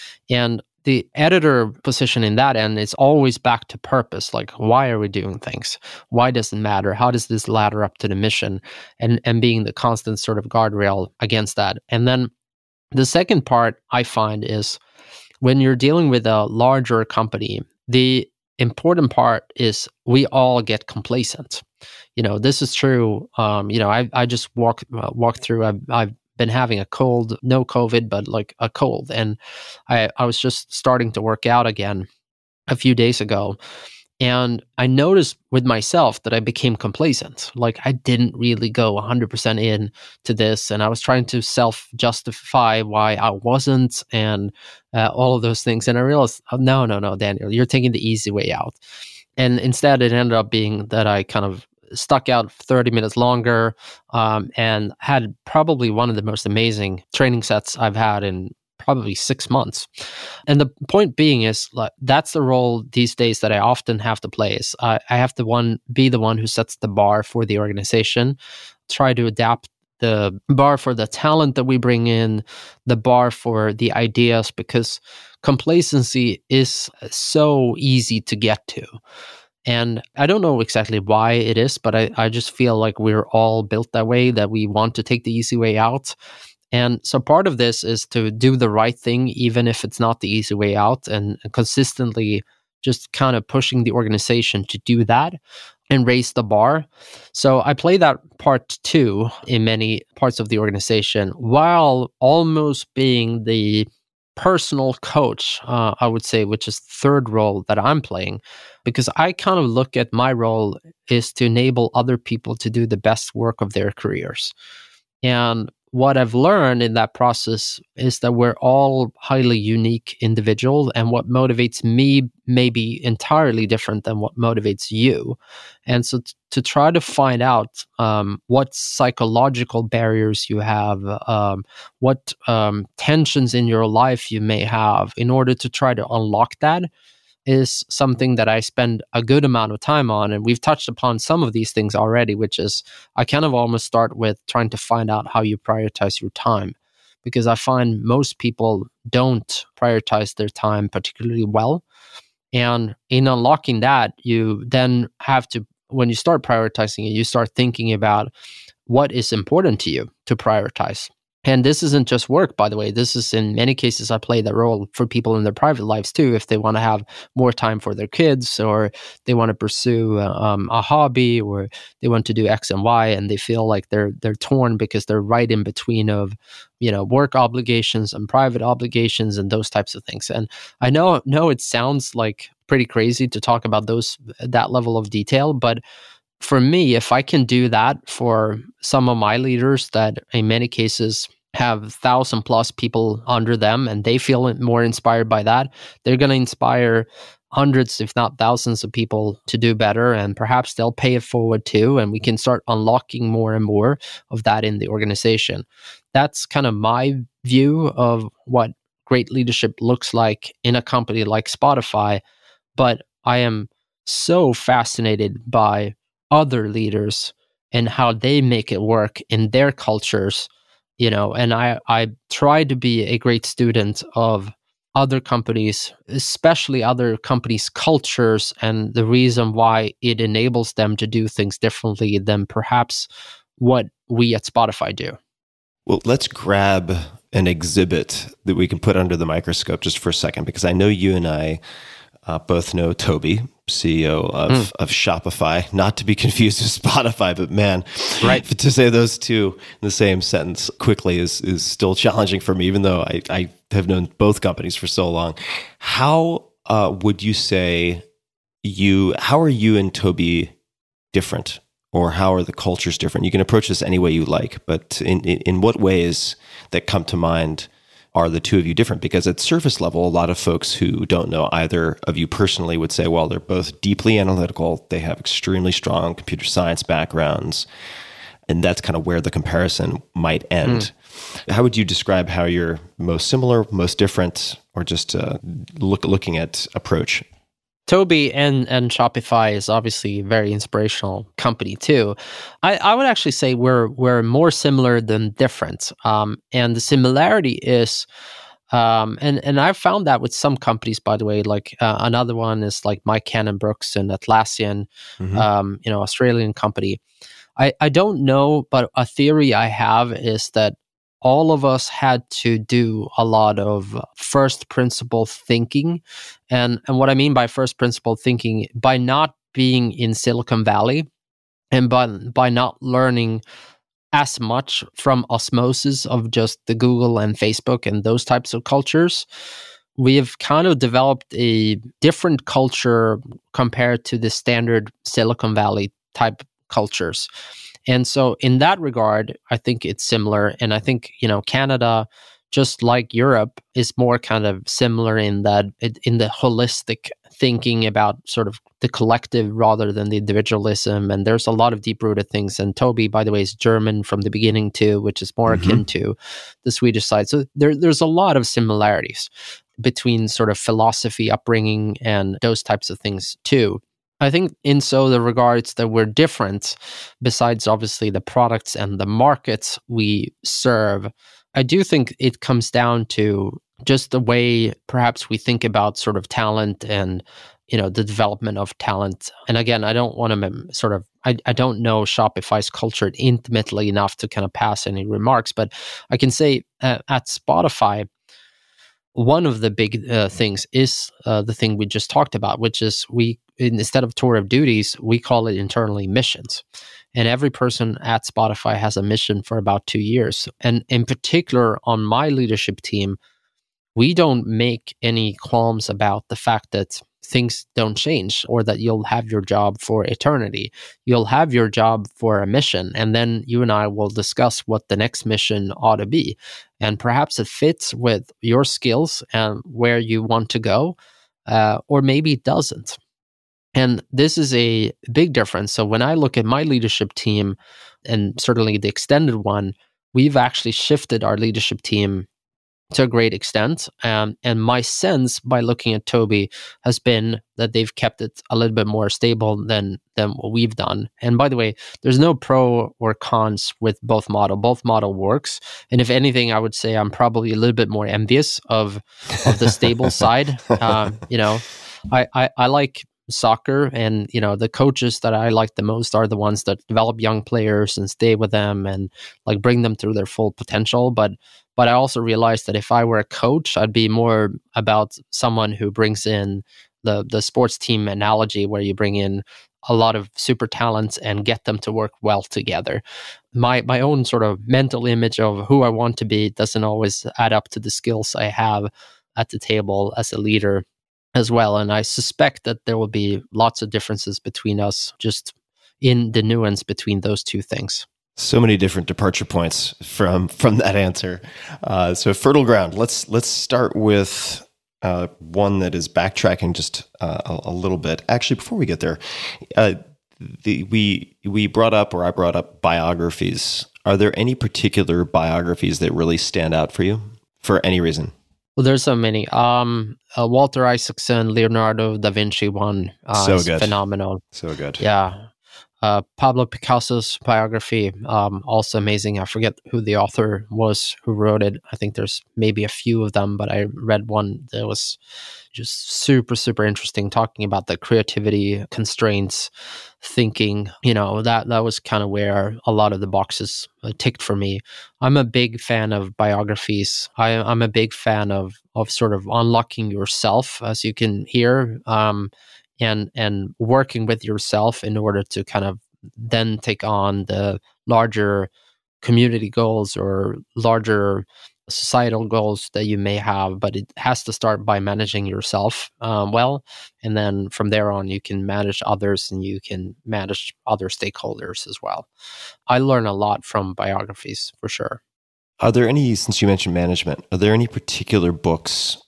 And the editor position in that end is always back to purpose. Like, why are we doing things? Why does it matter? How does this ladder up to the mission? And being the constant sort of guardrail against that. And then the second part I find is when you're dealing with a larger company, the important part is we all get complacent. This is true. I just walked through. I've been having a cold, no COVID, but like a cold, and I was just starting to work out again a few days ago. And I noticed with myself that I became complacent. Like I didn't really go 100% in to this. And I was trying to self-justify why I wasn't and all of those things. And I realized, no, Daniel, you're taking the easy way out. And instead, it ended up being that I kind of stuck out 30 minutes longer and had probably one of the most amazing training sets I've had in probably 6 months. And the point being is, like, that's the role these days that I often have to play. Is I have to be the one who sets the bar for the organization, try to adapt the bar for the talent that we bring in, the bar for the ideas, because complacency is so easy to get to. And I don't know exactly why it is, but I just feel like we're all built that way, that we want to take the easy way out. And so part of this is to do the right thing, even if it's not the easy way out, and consistently just kind of pushing the organization to do that and raise the bar. So I play that part too in many parts of the organization, while almost being the personal coach, I would say, which is the third role that I'm playing, because I kind of look at my role is to enable other people to do the best work of their careers. And what I've learned in that process is that we're all highly unique individuals, and what motivates me may be entirely different than what motivates you. And so to try to find out what psychological barriers you have, what tensions in your life you may have, in order to try to unlock that, is something that I spend a good amount of time on. And we've touched upon some of these things already, which is I kind of almost start with trying to find out how you prioritize your time, because I find most people don't prioritize their time particularly well. And in unlocking that, you then have to, when you start prioritizing it, you start thinking about what is important to you to prioritize. And this isn't just work, by the way. This is, in many cases, I play that role for people in their private lives too. If they want to have more time for their kids, or they want to pursue a hobby, or they want to do X and Y, and they feel like they're torn because they're right in between of, work obligations and private obligations and those types of things. And I know it sounds like pretty crazy to talk about that level of detail, but for me, if I can do that for some of my leaders that in many cases have 1,000+ people under them, and they feel more inspired by that, they're going to inspire hundreds, if not thousands of people to do better, and perhaps they'll pay it forward too, and we can start unlocking more and more of that in the organization. That's kind of my view of what great leadership looks like in a company like Spotify, but I am so fascinated by other leaders and how they make it work in their cultures, and I try to be a great student of other companies, especially other companies' cultures, and the reason why it enables them to do things differently than perhaps what we at Spotify do. Well, let's grab an exhibit that we can put under the microscope just for a second, because I know you and I both know Toby. CEO of Shopify, not to be confused with Spotify, but man, right. To say those two in the same sentence quickly is still challenging for me, even though I have known both companies for so long. How would you say how are you and Toby different, or how are the cultures different? You can approach this any way you like, but in what ways that come to mind are the two of you different? Because at surface level, a lot of folks who don't know either of you personally would say, well, they're both deeply analytical. They have extremely strong computer science backgrounds. And that's kind of where the comparison might end. How would you describe how you're most similar, most different, or just looking at approach? Toby and Shopify is obviously a very inspirational company too. I would actually say we're more similar than different. And the similarity is, and I've found that with some companies, by the way, like another one is like Mike Cannon-Brookes and Atlassian, Australian company. I don't know, but a theory I have is that all of us had to do a lot of first principle thinking. And what I mean by first principle thinking, by not being in Silicon Valley and by not learning as much from osmosis of just the Google and Facebook and those types of cultures, we have kind of developed a different culture compared to the standard Silicon Valley type cultures. And so in that regard, I think it's similar. And I think, Canada, just like Europe, is more kind of similar in that in the holistic thinking about sort of the collective rather than the individualism. And there's a lot of deep-rooted things. And Toby, by the way, is German from the beginning too, which is more akin to the Swedish side. So there's a lot of similarities between sort of philosophy, upbringing, and those types of things too. I think in so the regards that we're different, besides obviously the products and the markets we serve, I do think it comes down to just the way perhaps we think about sort of talent and, the development of talent. And again, I don't want to I don't know Shopify's culture intimately enough to kind of pass any remarks, but I can say at Spotify, one of the big things is the thing we just talked about, which is instead of tour of duties, we call it internally missions. And every person at Spotify has a mission for about 2 years. And in particular, on my leadership team, we don't make any qualms about the fact that things don't change or that you'll have your job for eternity. You'll have your job for a mission, and then you and I will discuss what the next mission ought to be. And perhaps it fits with your skills and where you want to go, or maybe it doesn't. And this is a big difference. So when I look at my leadership team, and certainly the extended one, we've actually shifted our leadership team to a great extent. And my sense by looking at Toby has been that they've kept it a little bit more stable than what we've done. And by the way, there's no pro or cons with both model. Both model works. And if anything, I would say I'm probably a little bit more envious of the stable side. I like soccer, and the coaches that I like the most are the ones that develop young players and stay with them and like bring them through their full potential. But I also realized that if I were a coach, I'd be more about someone who brings in the sports team analogy, where you bring in a lot of super talents and get them to work well together. My own sort of mental image of who I want to be doesn't always add up to the skills I have at the table as a leader as well. And I suspect that there will be lots of differences between us just in the nuance between those two things. So many different departure points from that answer. So fertile ground. Let's start with one that is backtracking just a little bit. Actually, before we get there, we brought up, or I brought up, biographies. Are there any particular biographies that really stand out for you for any reason? Well, there's so many. Walter Isaacson, Leonardo da Vinci one. So good. Phenomenal. So good. Yeah. Pablo Picasso's biography, also amazing. I forget who the author was who wrote it. I think there's maybe a few of them, but I read one that was just super, super interesting, talking about the creativity, constraints, thinking. That was kind of where a lot of the boxes ticked for me. I'm a big fan of biographies. I'm a big fan of sort of unlocking yourself, as you can hear. and working with yourself in order to kind of then take on the larger community goals or larger societal goals that you may have. But it has to start by managing yourself well, and then from there on you can manage others and you can manage other stakeholders as well. I learn a lot from biographies for sure. Are there any, since you mentioned management, are there any particular books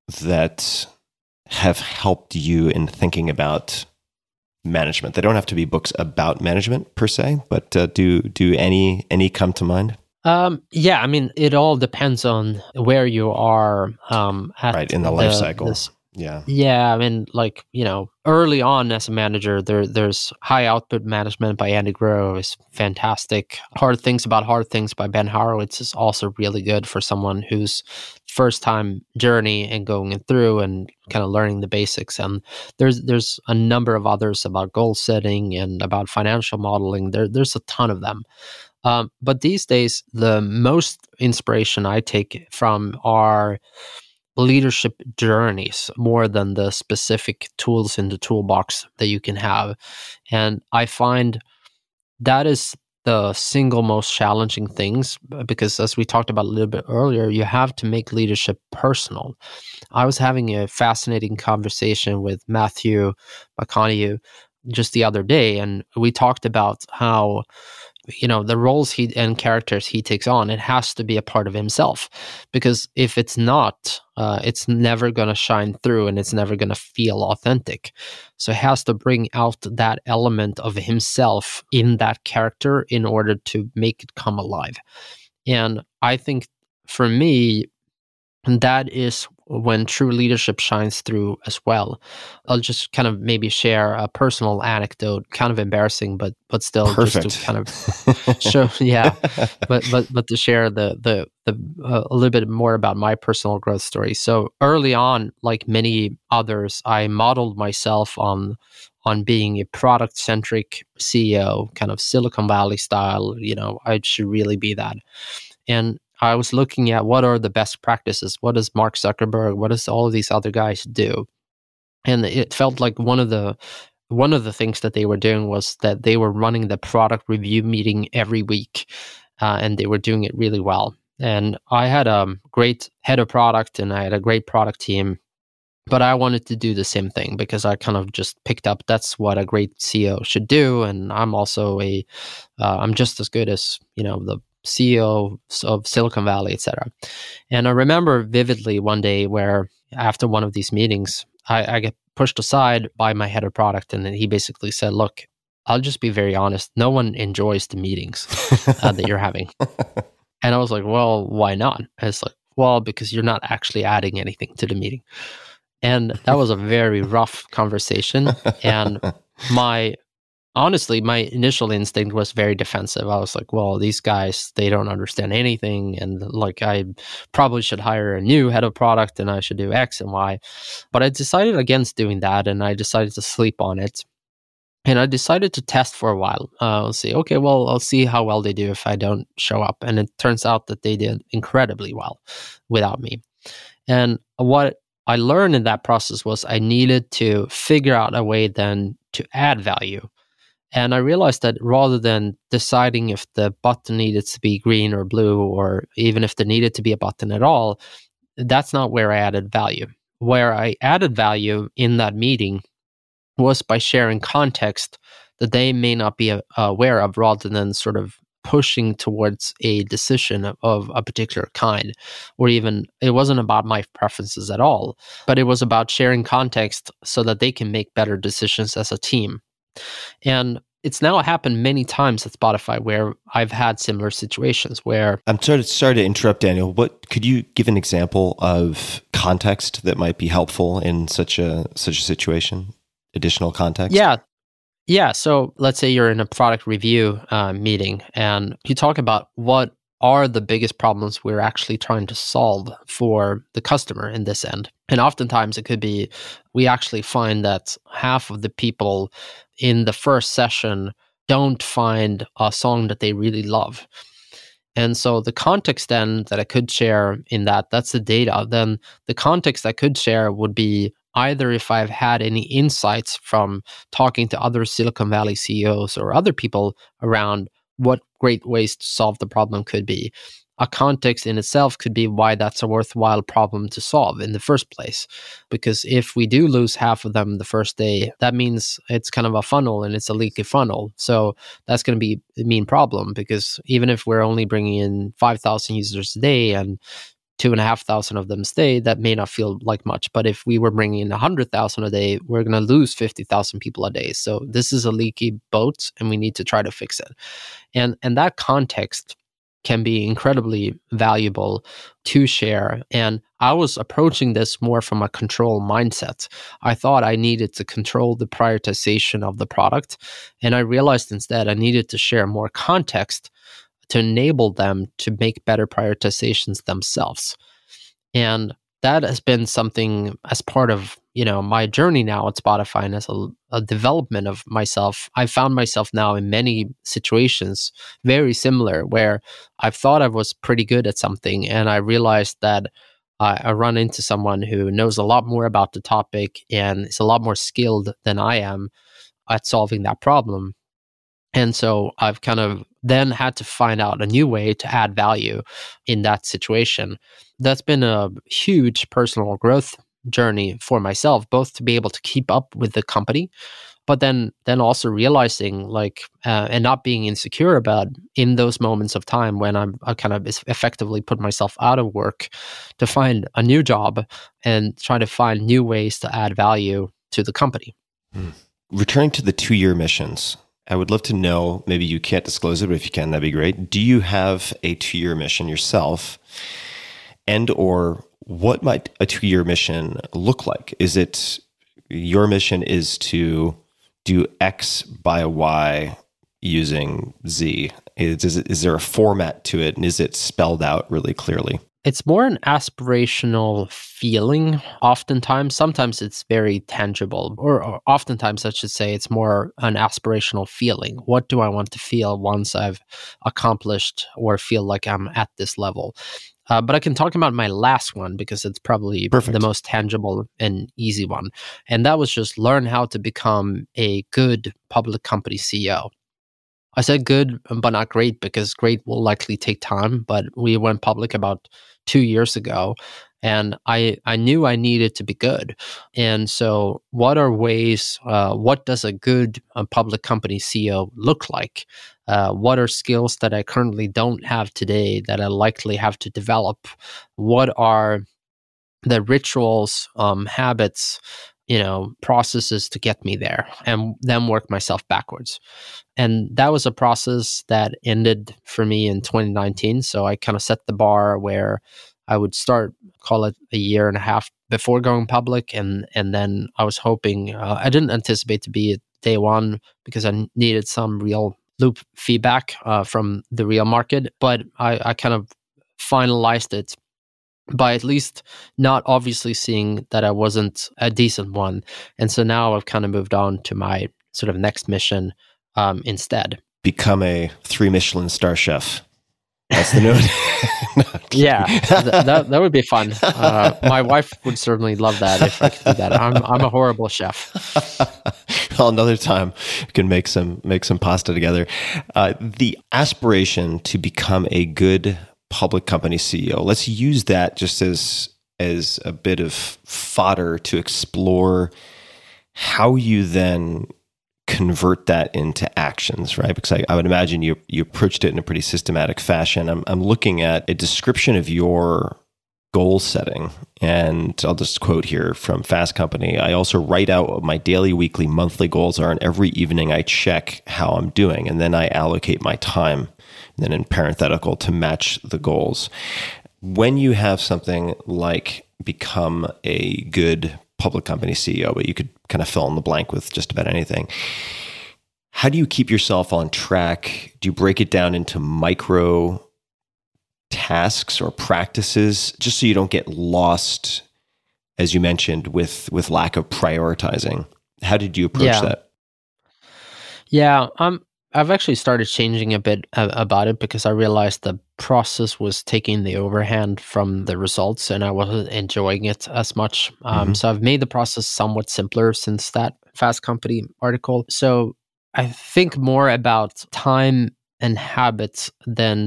that have helped you in thinking about management? They don't have to be books about management per se, but do any come to mind? Yeah, I mean, it all depends on where you are right in the life cycle. Yeah, I mean, like, early on as a manager, there's High Output Management by Andy Grove is fantastic. Hard Things About Hard Things by Ben Horowitz is also really good for someone who's first time journey and going through and kind of learning the basics. And there's a number of others about goal setting and about financial modeling. There's a ton of them. But these days, the most inspiration I take from are leadership journeys more than the specific tools in the toolbox that you can have. And I find that is the single most challenging things, because as we talked about a little bit earlier, you have to make leadership personal. I was having a fascinating conversation with Matthew McConaughey just the other day, and we talked about how the roles and characters he takes on, it has to be a part of himself, because if it's not, it's never going to shine through and it's never going to feel authentic. So he has to bring out that element of himself in that character in order to make it come alive. And I think for me, that is when true leadership shines through as well. I'll just kind of maybe share a personal anecdote, kind of embarrassing, but still perfect. Just to kind of show, but to share the a little bit more about my personal growth story. So early on, like many others, I modeled myself on being a product-centric CEO, kind of Silicon Valley style. I should really be that. And I was looking at what are the best practices. What does Mark Zuckerberg, what does all of these other guys do? And it felt like one of the things that they were doing was that they were running the product review meeting every week, and they were doing it really well. And I had a great head of product and I had a great product team, but I wanted to do the same thing because I kind of just picked up that's what a great CEO should do. And I'm also I'm just as good as, the CEO of Silicon Valley, etc. And I remember vividly one day where after one of these meetings, I get pushed aside by my head of product, and then he basically said, "Look, I'll just be very honest. No one enjoys the meetings that you're having." And I was like, "Well, why not?" And it's like, "Well, because you're not actually adding anything to the meeting." And that was a very rough conversation. And honestly, my initial instinct was very defensive. I was like, well, these guys, they don't understand anything. And like, I probably should hire a new head of product and I should do X and Y. But I decided against doing that, and I decided to sleep on it. And I decided to test for a while. I'll see, okay, well, I'll see how well they do if I don't show up. And it turns out that they did incredibly well without me. And what I learned in that process was I needed to figure out a way then to add value. And I realized that rather than deciding if the button needed to be green or blue, or even if there needed to be a button at all, that's not where I added value. Where I added value in that meeting was by sharing context that they may not be aware of, rather than sort of pushing towards a decision of a particular kind. Or even, it wasn't about my preferences at all, but it was about sharing context so that they can make better decisions as a team. And it's now happened many times at Spotify where I've had similar situations where... I'm sorry to interrupt, Daniel. Could you give an example of context that might be helpful in such a situation? Additional context? Yeah. So let's say you're in a product review meeting and you talk about what are the biggest problems we're actually trying to solve for the customer in this end. And oftentimes it could be, we actually find that half of the people in the first session don't find a song that they really love. And so the context then that I could share in that's the data. Then the context I could share would be either if I've had any insights from talking to other Silicon Valley CEOs or other people around what great ways to solve the problem could be. A context in itself could be why that's a worthwhile problem to solve in the first place. Because if we do lose half of them the first day, that means it's kind of a funnel and it's a leaky funnel. So that's going to be a mean problem, because even if we're only bringing in 5,000 users a day and 2,500 of them stay, that may not feel like much. But if we were bringing in 100,000 a day, we're going to lose 50,000 people a day. So this is a leaky boat and we need to try to fix it. And that context can be incredibly valuable to share. And I was approaching this more from a control mindset. I thought I needed to control the prioritization of the product. And I realized instead I needed to share more context to enable them to make better prioritizations themselves. And that has been something as part of, my journey now at Spotify and as a development of myself. I found myself now in many situations very similar where I've thought I was pretty good at something, and I realized that I run into someone who knows a lot more about the topic and is a lot more skilled than I am at solving that problem. And so I've kind of then had to find out a new way to add value in that situation. That's been a huge personal growth journey for myself, both to be able to keep up with the company, but then also realizing and not being insecure about in those moments of time when I kind of effectively put myself out of work to find a new job and try to find new ways to add value to the company. Returning to the 2-year missions, I would love to know, maybe you can't disclose it, but if you can, that'd be great. Do you have a 2-year mission yourself? And or what might a 2-year mission look like? Is it your mission is to do X by Y using Z? Is there a format to it? And is it spelled out really clearly? It's more an aspirational feeling oftentimes. Sometimes it's very tangible, or oftentimes I should say it's more an aspirational feeling. What do I want to feel once I've accomplished or feel like I'm at this level? But I can talk about my last one because it's probably the most tangible and easy one. And that was just learn how to become a good public company CEO. I said good, but not great, because great will likely take time. But we went public about 2 years ago, and I knew I needed to be good. And so what are ways, what does a good public company CEO look like? What are skills that I currently don't have today that I likely have to develop? What are the rituals, habits, processes to get me there, and then work myself backwards. And that was a process that ended for me in 2019. So I kind of set the bar where I would start, call it a year and a half before going public. And then I was hoping, I didn't anticipate to be at day one because I needed some real loop feedback from the real market. But I kind of finalized it by at least not obviously seeing that I wasn't a decent one. And so now I've kind of moved on to my sort of next mission instead. Become a 3 Michelin star chef. That's the new one. Yeah, that would be fun. My wife would certainly love that if I could do that. I'm a horrible chef. Well, another time we can make some pasta together. The aspiration to become a good public company CEO. Let's use that just as a bit of fodder to explore how you then convert that into actions, right? Because I would imagine you approached it in a pretty systematic fashion. I'm looking at a description of your goal setting, and I'll just quote here from Fast Company. I also write out what my daily, weekly, monthly goals are, and every evening I check how I'm doing, and then I allocate my time. And then in parenthetical to match the goals. When you have something like become a good public company CEO, but you could kind of fill in the blank with just about anything, how do you keep yourself on track? Do you break it down into micro tasks or practices just so you don't get lost, as you mentioned, with lack of prioritizing? How did you approach that? Yeah, I've actually started changing a bit about it because I realized the process was taking the overhand from the results and I wasn't enjoying it as much. So I've made the process somewhat simpler since that Fast Company article. So I think more about time and habits than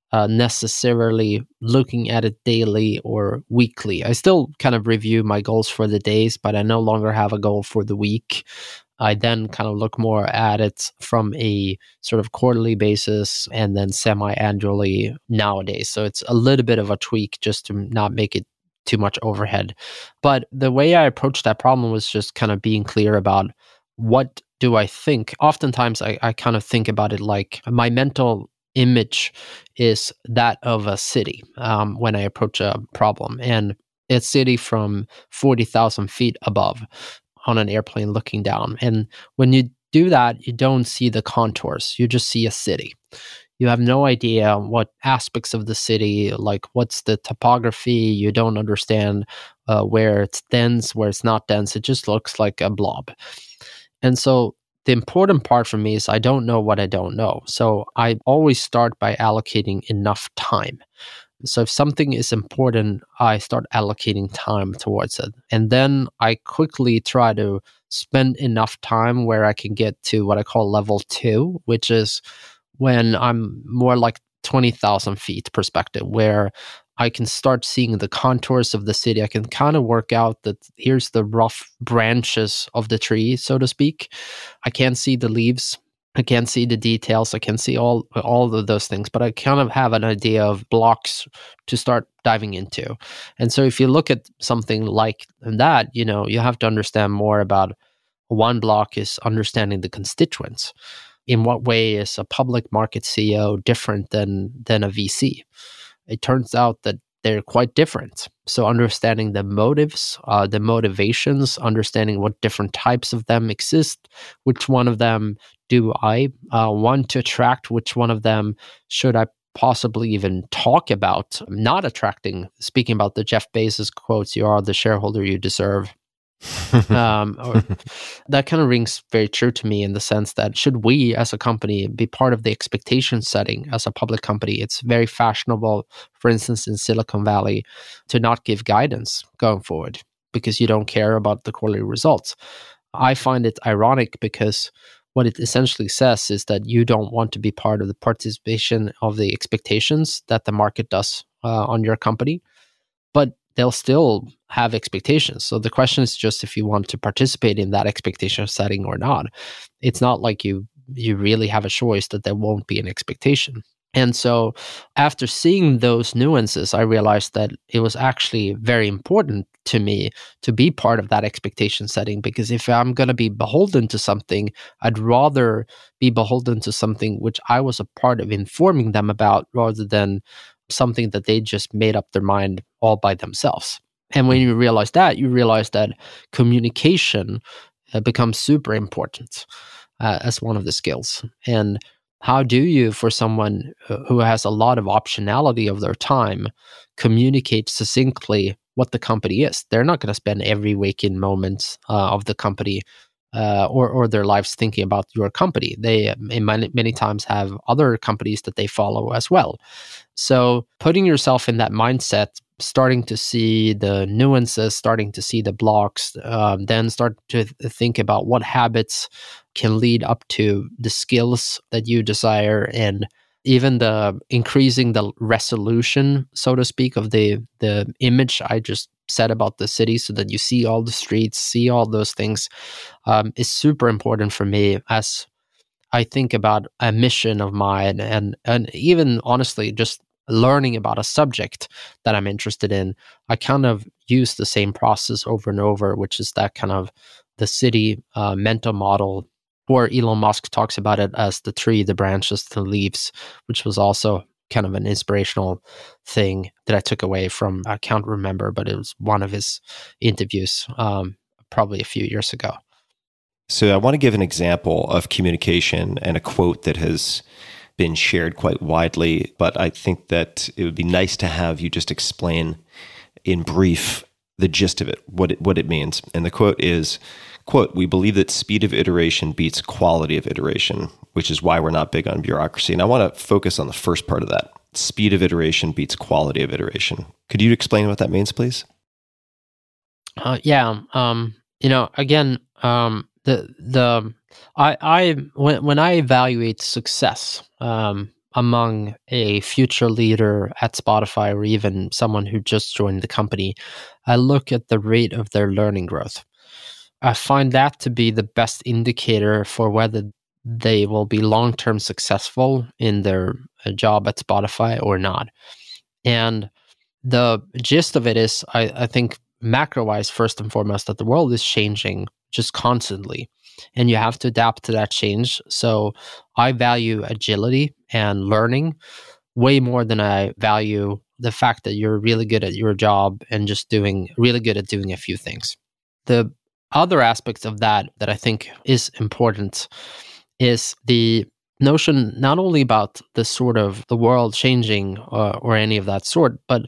necessarily looking at it daily or weekly. I still kind of review my goals for the days, but I no longer have a goal for the week. I then kind of look more at it from a sort of quarterly basis and then semi-annually nowadays. So it's a little bit of a tweak just to not make it too much overhead. But the way I approached that problem was just kind of being clear about what do I think. Oftentimes I kind of think about it like my mental image is that of a city when I approach a problem. And it's city from 40,000 feet above on an airplane looking down. And when you do that, you don't see the contours. You just see a city. You have no idea what aspects of the city, like what's the topography. You don't understand where it's dense, where it's not dense. It just looks like a blob. And so the important part for me is I don't know what I don't know. So I always start by allocating enough time. So if something is important, I start allocating time towards it. And then I quickly try to spend enough time where I can get to what I call level 2, which is when I'm more like 20,000 feet perspective, where I can start seeing the contours of the city. I can kind of work out that here's the rough branches of the tree, so to speak. I can't see the leaves. I can't see the details. I can see all of those things, but I kind of have an idea of blocks to start diving into. And so if you look at something like that, you have to understand more about one block is understanding the constituents. In what way is a public market CEO different than a VC? It turns out that they're quite different. So understanding the motives, the motivations, understanding what different types of them exist, which one of them do I want to attract, which one of them should I possibly even talk about not attracting, speaking about the Jeff Bezos quotes, you are the shareholder you deserve. That kind of rings very true to me in the sense that should we as a company be part of the expectation setting as a public company? It's very fashionable, for instance, in Silicon Valley, to not give guidance going forward because you don't care about the quarterly results. I find it ironic because what it essentially says is that you don't want to be part of the participation of the expectations that the market does on your company, but they'll still have expectations. So the question is just if you want to participate in that expectation setting or not. It's not like you really have a choice that there won't be an expectation. And so after seeing those nuances, I realized that it was actually very important to me to be part of that expectation setting, because if I'm going to be beholden to something, I'd rather be beholden to something which I was a part of informing them about rather than something that they just made up their mind all by themselves. And when you realize that communication becomes super important as one of the skills. And how do you, for someone who has a lot of optionality of their time, communicate succinctly what the company is? They're not going to spend every waking moment of the company or their lives thinking about your company. They many times have other companies that they follow as well. So putting yourself in that mindset, starting to see the nuances, starting to see the blocks, then start to think about what habits can lead up to the skills that you desire, and even the increasing the resolution, so to speak, of the image I just said about the city, so that you see all the streets, see all those things, is super important for me as I think about a mission of mine, and even honestly just learning about a subject that I'm interested in. I kind of use the same process over and over, which is that kind of the city mental model, or Elon Musk talks about it as the tree, the branches, the leaves, which was also kind of an inspirational thing that I took away from, I can't remember, but it was one of his interviews probably a few years ago. So I want to give an example of communication and a quote that has been shared quite widely, but I think that it would be nice to have you just explain in brief the gist of it, what it means. And the quote is, Quote, "We believe that speed of iteration beats quality of iteration, which is why we're not big on bureaucracy." And I want to focus on the first part of that. Speed of iteration beats quality of iteration. Could you explain what that means, please? Yeah. Again, when I evaluate success among a future leader at Spotify or even someone who just joined the company, I look at the rate of their learning growth. I find that to be the best indicator for whether they will be long-term successful in their job at Spotify or not. And the gist of it is, I think, macro-wise, first and foremost, that the world is changing just constantly, and you have to adapt to that change. So I value agility and learning way more than I value the fact that you're really good at your job and just really good at doing a few things. The other aspects of that I think is important is the notion not only about the sort of the world changing or any of that sort, but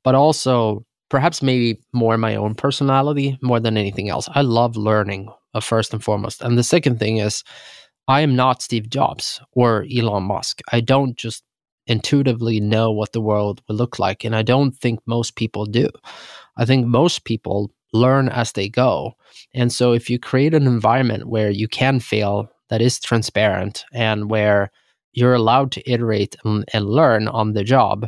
also perhaps maybe more my own personality more than anything else. I love learning first and foremost. And the second thing is, I am not Steve Jobs or Elon Musk. I don't just intuitively know what the world will look like. And I don't think most people do. I think most people learn as they go. And so if you create an environment where you can fail, that is transparent, and where you're allowed to iterate and learn on the job,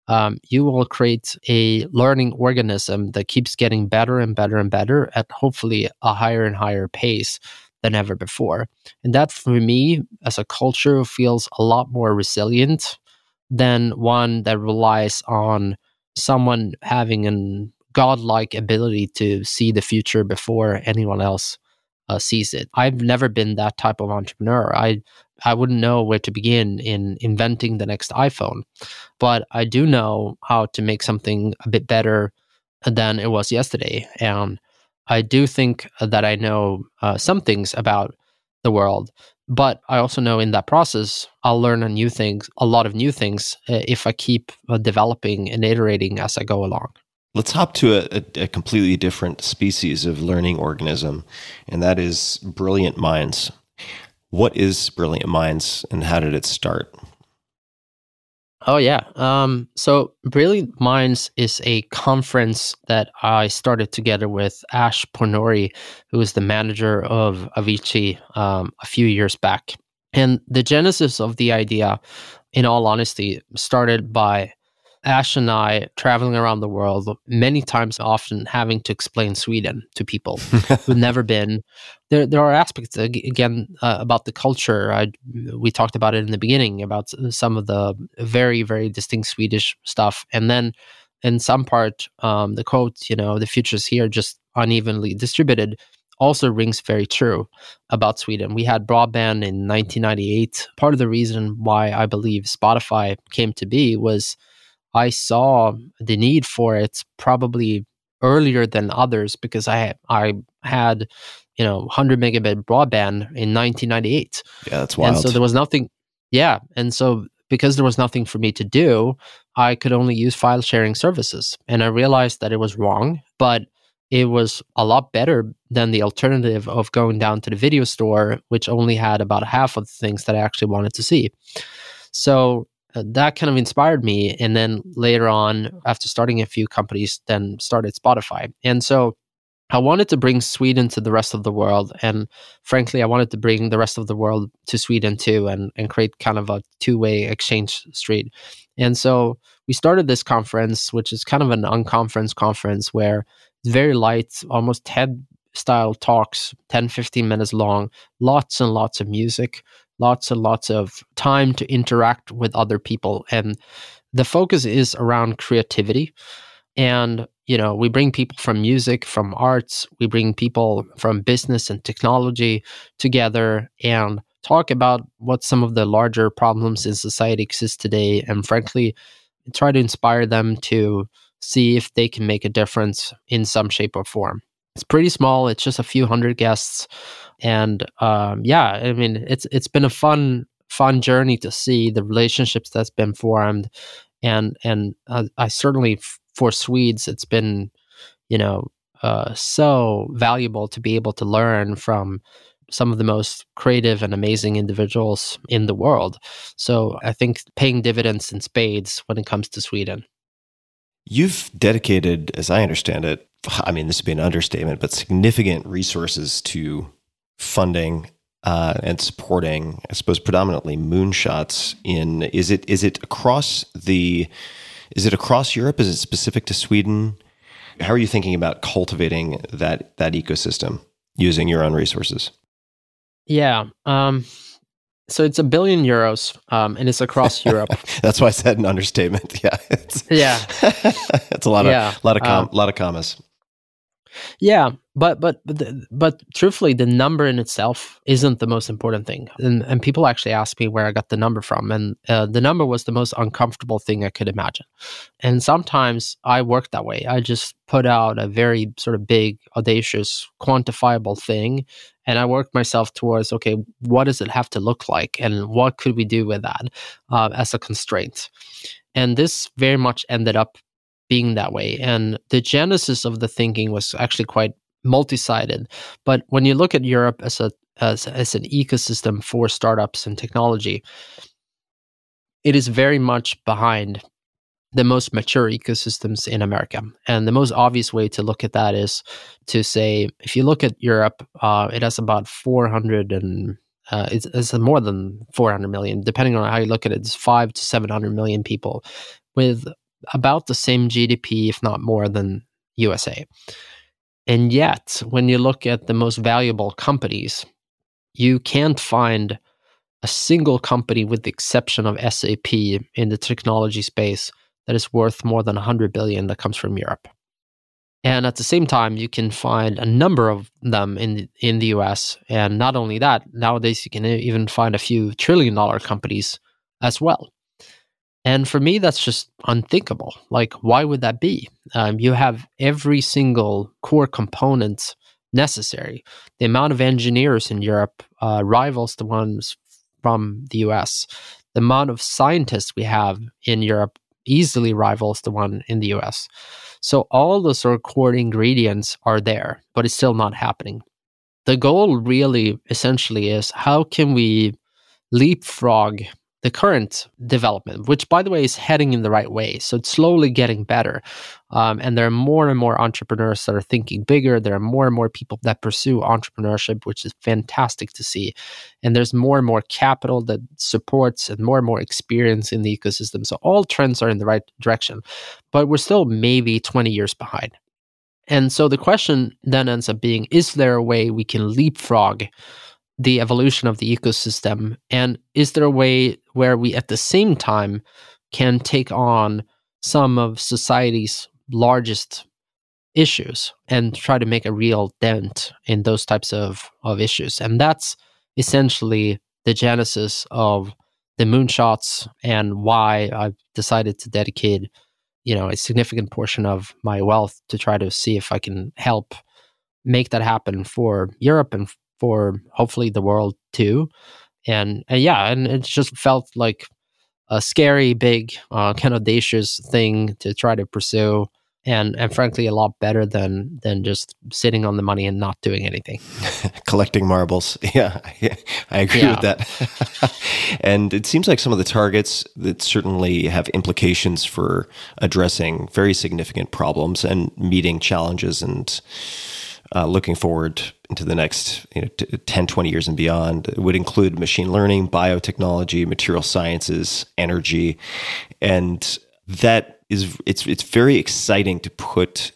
you will create a learning organism that keeps getting better and better and better at hopefully a higher and higher pace than ever before. And that, for me, as a culture, feels a lot more resilient than one that relies on someone having a godlike ability to see the future before anyone else sees it. I've never been that type of entrepreneur. I wouldn't know where to begin in inventing the next iPhone, but I do know how to make something a bit better than it was yesterday. And I do think that I know some things about the world, but I also know in that process, I'll learn a lot of new things if I keep developing and iterating as I go along. Let's hop to a completely different species of learning organism, and that is Brilliant Minds. What is Brilliant Minds, and how did it start? Oh, yeah. So Brilliant Minds is a conference that I started together with Ash Pournouri, who is the manager of Avicii, a few years back. And the genesis of the idea, in all honesty, started by Ash and I traveling around the world many times, often having to explain Sweden to people who've never been. There are aspects, again, about the culture. We talked about it in the beginning, about some of the very, very distinct Swedish stuff. And then in some part, the quote, the future's here, just unevenly distributed, also rings very true about Sweden. We had broadband in 1998. Part of the reason why I believe Spotify came to be was I saw the need for it probably earlier than others, because I had 100 megabit broadband in 1998. Yeah, that's wild. And so there was nothing. Yeah, and so because there was nothing for me to do, I could only use file sharing services, and I realized that it was wrong, but it was a lot better than the alternative of going down to the video store, which only had about half of the things that I actually wanted to see. So that kind of inspired me. And then later on, after starting a few companies, then started Spotify. And so I wanted to bring Sweden to the rest of the world. And frankly, I wanted to bring the rest of the world to Sweden too, and create kind of a two-way exchange street. And so we started this conference, which is kind of an unconference conference, where it's very light, almost TED style talks, 10, 15 minutes long, lots and lots of music, lots and lots of time to interact with other people. And the focus is around creativity. And, we bring people from music, from arts, we bring people from business and technology together and talk about what some of the larger problems in society exist today. And frankly, try to inspire them to see if they can make a difference in some shape or form. It's pretty small. It's just a few hundred guests. And it's been a fun journey to see the relationships that's been formed. And I certainly, for Swedes, it's been, so valuable to be able to learn from some of the most creative and amazing individuals in the world. So I think paying dividends in spades when it comes to Sweden. You've dedicated, as I understand it, I mean, this would be an understatement, but significant resources to funding and supporting, I suppose, predominantly moonshots in, is it across Europe? Is it specific to Sweden? How are you thinking about cultivating that ecosystem using your own resources? Yeah. So it's €1 billion, and it's across Europe. That's why I said an understatement. Yeah. Yeah. It's a lot of commas. Yeah, but truthfully, the number in itself isn't the most important thing. And people actually ask me where I got the number from, and the number was the most uncomfortable thing I could imagine. And sometimes I work that way. I just put out a very sort of big, audacious, quantifiable thing, and I work myself towards, okay, what does it have to look like, and what could we do with that as a constraint? And this very much ended up being that way. And the genesis of the thinking was actually quite multi-sided. But when you look at Europe as an ecosystem for startups and technology, it is very much behind the most mature ecosystems in America. And the most obvious way to look at that is to say, if you look at Europe, it has about 400 and it's more than 400 million, depending on how you look at it. It's 500 to 700 million people with about the same GDP, if not more, than USA. And yet, when you look at the most valuable companies, you can't find a single company, with the exception of SAP, in the technology space that is worth more than 100 billion that comes from Europe. And at the same time, you can find a number of them in the US. And not only that, nowadays you can even find a few trillion-dollar companies as well. And for me, that's just unthinkable. Like, why would that be? You have every single core component necessary. The amount of engineers in Europe rivals the ones from the US. The amount of scientists we have in Europe easily rivals the one in the US. So all those sort of core ingredients are there, but it's still not happening. The goal really essentially is, how can we leapfrog the current development, which, by the way, is heading in the right way. So it's slowly getting better. And there are more and more entrepreneurs that are thinking bigger. There are more and more people that pursue entrepreneurship, which is fantastic to see. And there's more and more capital that supports and more experience in the ecosystem. So all trends are in the right direction, but we're still maybe 20 years behind. And so the question then ends up being, is there a way we can leapfrog the evolution of the ecosystem? And is there a way where we at the same time can take on some of society's largest issues and try to make a real dent in those types of issues? And that's essentially the genesis of the moonshots, and why I've decided to dedicate, a significant portion of my wealth to try to see if I can help make that happen for Europe and for hopefully the world too. And it just felt like a scary, big, kind of audacious thing to try to pursue, and frankly a lot better than just sitting on the money and not doing anything. Collecting marbles. Yeah, I agree with that. And it seems like some of the targets that certainly have implications for addressing very significant problems and meeting challenges, and looking forward into the next 10, 20 years and beyond. It would include machine learning, biotechnology, material sciences, energy. And that is, it's very exciting to put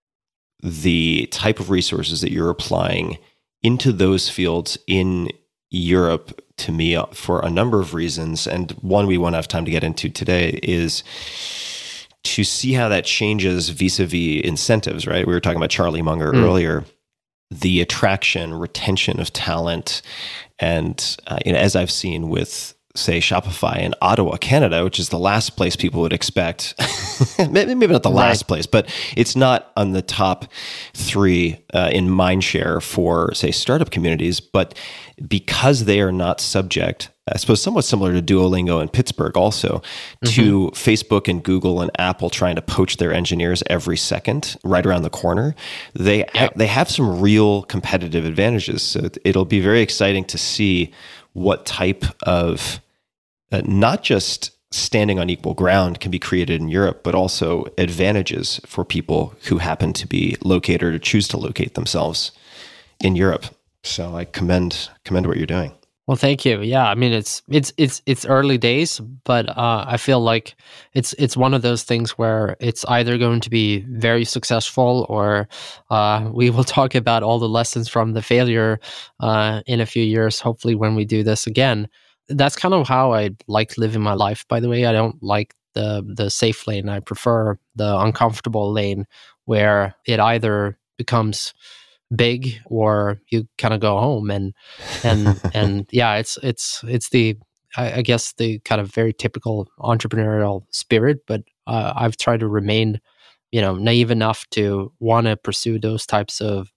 the type of resources that you're applying into those fields in Europe, to me, for a number of reasons. And one we won't have time to get into today is to see how that changes vis-a-vis incentives, right? We were talking about Charlie Munger earlier, the attraction, retention of talent. And as I've seen with, say, Shopify in Ottawa, Canada, which is the last place people would expect, maybe not the last place, but it's not on the top 3 in mindshare for, say, startup communities. But because they are not subject I suppose somewhat similar to Duolingo in Pittsburgh also, to Facebook and Google and Apple trying to poach their engineers every second right around the corner. They have some real competitive advantages. So it'll be very exciting to see what type of not just standing on equal ground can be created in Europe, but also advantages for people who happen to be located or choose to locate themselves in Europe. So I commend what you're doing. Well, thank you. Yeah, I mean it's early days, but I feel like it's one of those things where it's either going to be very successful, or we will talk about all the lessons from the failure in a few years. Hopefully, when we do this again. That's kind of how I like living my life, by the way. I don't like the safe lane. I prefer the uncomfortable lane where it either becomes big or you kind of go home. And yeah, it's the, I guess, the kind of very typical entrepreneurial spirit, but I've tried to remain, naive enough to want to pursue those types of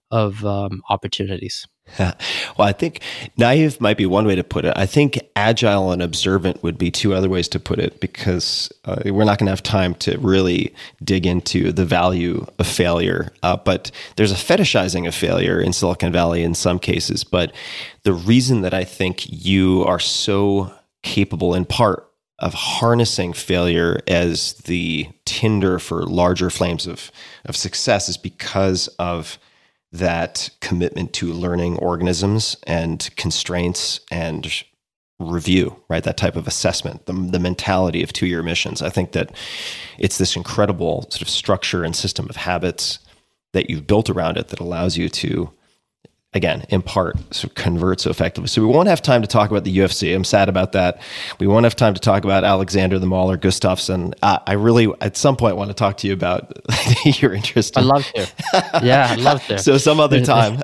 opportunities. Well, I think naive might be one way to put it. I think agile and observant would be two other ways to put it, because we're not going to have time to really dig into the value of failure. But there's a fetishizing of failure in Silicon Valley in some cases. But the reason that I think you are so capable in part of harnessing failure as the tinder for larger flames of success is because of that commitment to learning organisms and constraints and review, right? That type of assessment, the mentality of 2-year missions. I think that it's this incredible sort of structure and system of habits that you've built around it that allows you to, again, in part, sort of convert so effectively. So we won't have time to talk about the UFC. I'm sad about that. We won't have time to talk about Alexander the Mauler Gustafsson. I really, at some point, want to talk to you about your interest. I'd love to. Yeah, I'd love to. So some other time,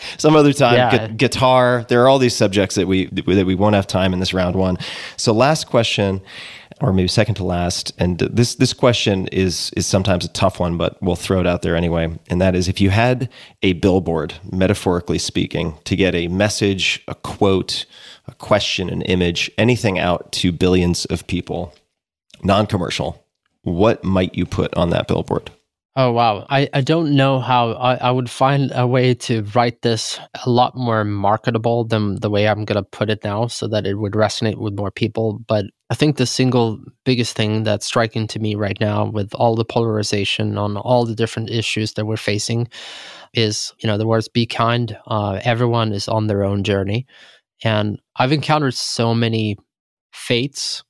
yeah. Guitar. There are all these subjects that we won't have time in this round one. So last question, or maybe second to last, and this question is sometimes a tough one, but we'll throw it out there anyway. And that is, if you had a billboard, metaphorically speaking, to get a message, a quote, a question, an image, anything out to billions of people, non-commercial, what might you put on that billboard? Oh, wow. I don't know how I would find a way to write this a lot more marketable than the way I'm going to put it now so that it would resonate with more people. But I think the single biggest thing that's striking to me right now with all the polarization on all the different issues that we're facing is, the words "be kind." Everyone is on their own journey. And I've encountered so many fates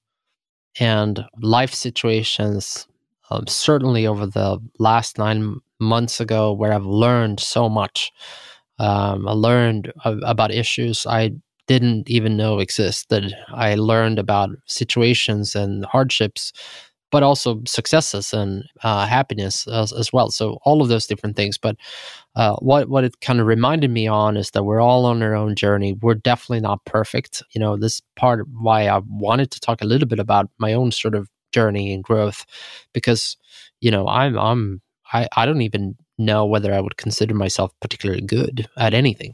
and life situations, certainly over the last 9 months ago, where I've learned so much. I learned about issues I didn't even know existed. I learned about situations and hardships, but also successes and happiness as well. So all of those different things. But what it kind of reminded me on is that we're all on our own journey. We're definitely not perfect. This part of why I wanted to talk a little bit about my own sort of journey and growth, because I don't even know whether I would consider myself particularly good at anything.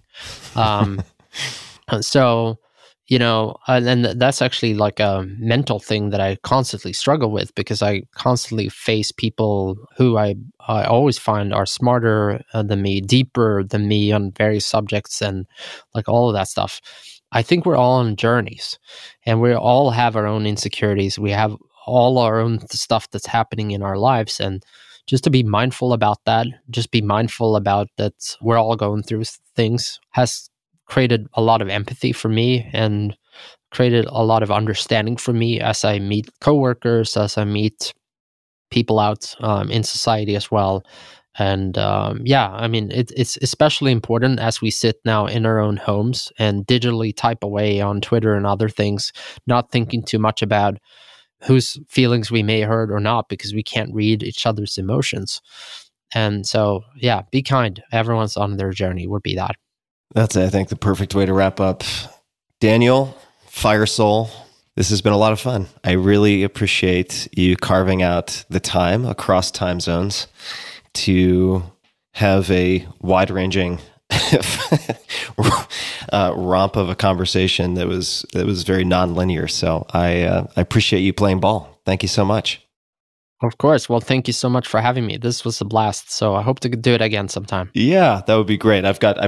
So and that's actually like a mental thing that I constantly struggle with, because I constantly face people who I always find are smarter than me, deeper than me on various subjects, and like all of that stuff. I think we're all on journeys, and we all have our own insecurities. We have all our own stuff that's happening in our lives, and just to be mindful about that, just be mindful about that we're all going through things, has created a lot of empathy for me and created a lot of understanding for me as I meet coworkers, as I meet people out in society as well. And it's especially important as we sit now in our own homes and digitally type away on Twitter and other things, not thinking too much about whose feelings we may hurt or not, because we can't read each other's emotions. And so, yeah, be kind. Everyone's on their journey would be that. That's, I think, the perfect way to wrap up. Daniel, Firesoul, this has been a lot of fun. I really appreciate you carving out the time across time zones to have a wide-ranging romp of a conversation that was very nonlinear. So I appreciate you playing ball. Thank you so much. Of course. Well, thank you so much for having me. This was a blast. So I hope to do it again sometime. Yeah, that would be great. I put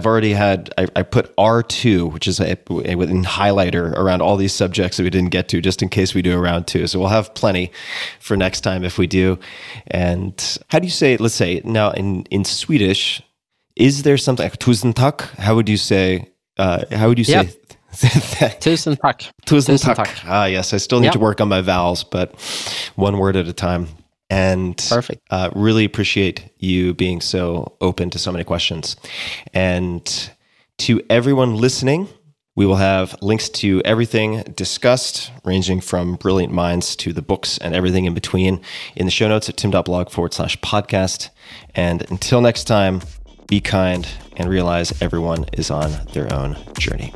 R2, which is a highlighter around all these subjects that we didn't get to, just in case we do a round 2. So we'll have plenty for next time if we do. And how do you say, let's say now in Swedish, is there something, tusen tack? How would you say that? Tusen tack. Tusen tack. Ah, yes. I still need to work on my vowels, but one word at a time. And perfect. Really appreciate you being so open to so many questions. And to everyone listening, we will have links to everything discussed, ranging from Brilliant Minds to the books and everything in between in the show notes at tim.blog/podcast. And until next time, be kind and realize everyone is on their own journey.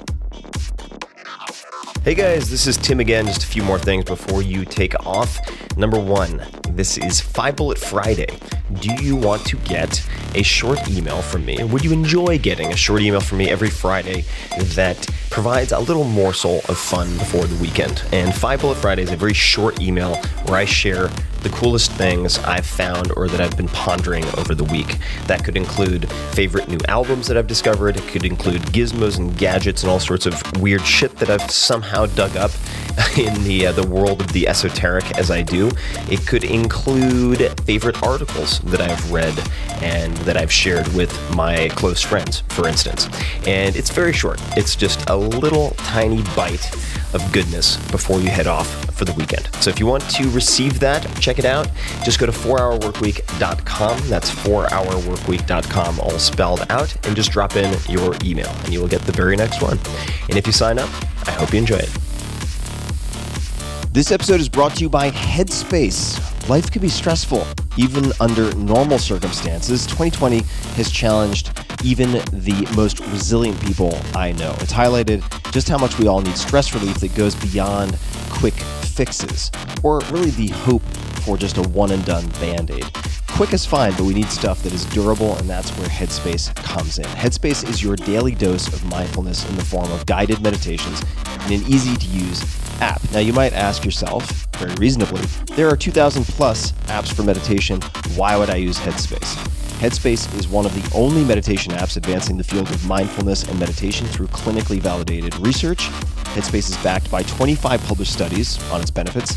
Hey guys, this is Tim again. Just a few more things before you take off. Number 1, this is 5 Bullet Friday. Do you want to get a short email from me? Would you enjoy getting a short email from me every Friday that provides a little morsel of fun before the weekend? And 5 Bullet Friday is a very short email where I share the coolest things I've found or that I've been pondering over the week. That could include favorite new albums that I've discovered. It could include gizmos and gadgets and all sorts of weird shit that I've somehow dug up in the world of the esoteric as I do. It could include favorite articles that I've read and that I've shared with my close friends, for instance. And it's very short. It's just a little tiny bite of goodness before you head off for the weekend. So if you want to receive that, check it out. Just go to 4hourworkweek.com. That's 4hourworkweek.com, all spelled out, and just drop in your email and you will get the very next one. And if you sign up, I hope you enjoy it. This episode is brought to you by Headspace. Life can be stressful, even under normal circumstances. 2020 has challenged even the most resilient people I know. It's highlighted just how much we all need stress relief that goes beyond quick fixes, or really the hope for just a one-and-done Band-Aid. Quick is fine, but we need stuff that is durable, and that's where Headspace comes in. Headspace is your daily dose of mindfulness in the form of guided meditations in an easy-to-use app. Now, you might ask yourself, very reasonably, there are 2,000 plus apps for meditation. Why would I use Headspace? Headspace is one of the only meditation apps advancing the field of mindfulness and meditation through clinically validated research. Headspace is backed by 25 published studies on its benefits,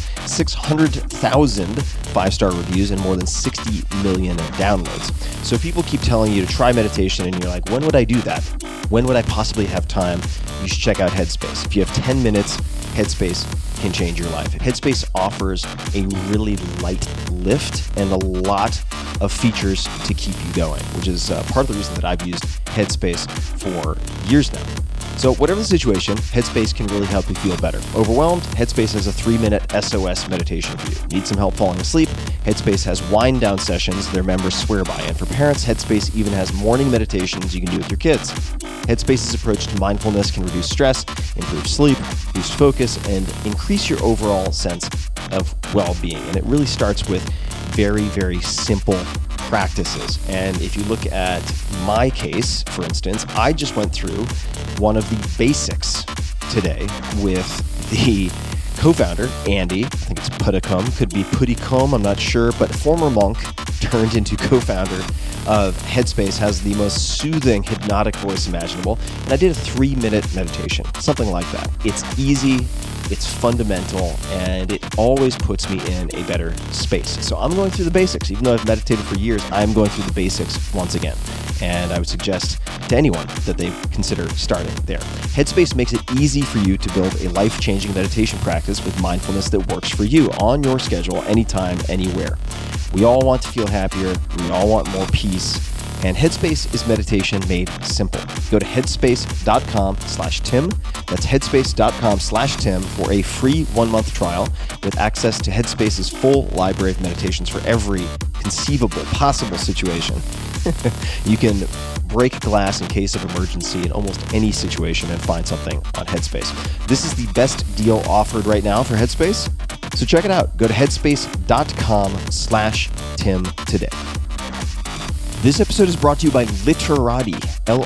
600,000 5-star reviews, and more than 60 million downloads. So people keep telling you to try meditation, and you're like, when would I do that? When would I possibly have time? You should check out Headspace. If you have 10 minutes, Headspace can change your life. Headspace offers a really light lift and a lot of features to keep you going, which is part of the reason that I've used Headspace for years now. So whatever the situation, Headspace can really help you feel better. Overwhelmed? Headspace has a 3-minute SOS meditation for you. Need some help falling asleep? Headspace has wind down sessions their members swear by. And for parents, Headspace even has morning meditations you can do with your kids. Headspace's approach to mindfulness can reduce stress, improve sleep, boost focus, and increase your overall sense of well-being. And it really starts with very, very simple practices. And if you look at my case, for instance, I just went through one of the basics today with the co-founder, Andy. I think it's Puddicombe, could be Puddicombe, I'm not sure, but former monk turned into co-founder of Headspace, has the most soothing, hypnotic voice imaginable. And I did a 3-minute meditation, something like that. It's easy, it's fundamental, and it always puts me in a better space. So I'm going through the basics. Even though I've meditated for years, I'm going through the basics once again. And I would suggest to anyone that they consider starting there. Headspace makes it easy for you to build a life-changing meditation practice with mindfulness that works for you on your schedule, anytime, anywhere. We all want to feel happier. We all want more peace. And Headspace is meditation made simple. Go to headspace.com/Tim. That's headspace.com/Tim for a free 1-month trial with access to Headspace's full library of meditations for every conceivable, possible situation. You can break glass in case of emergency in almost any situation and find something on Headspace. This is the best deal offered right now for Headspace. So check it out. Go to headspace.com/Tim today. This episode is brought to you by Literati,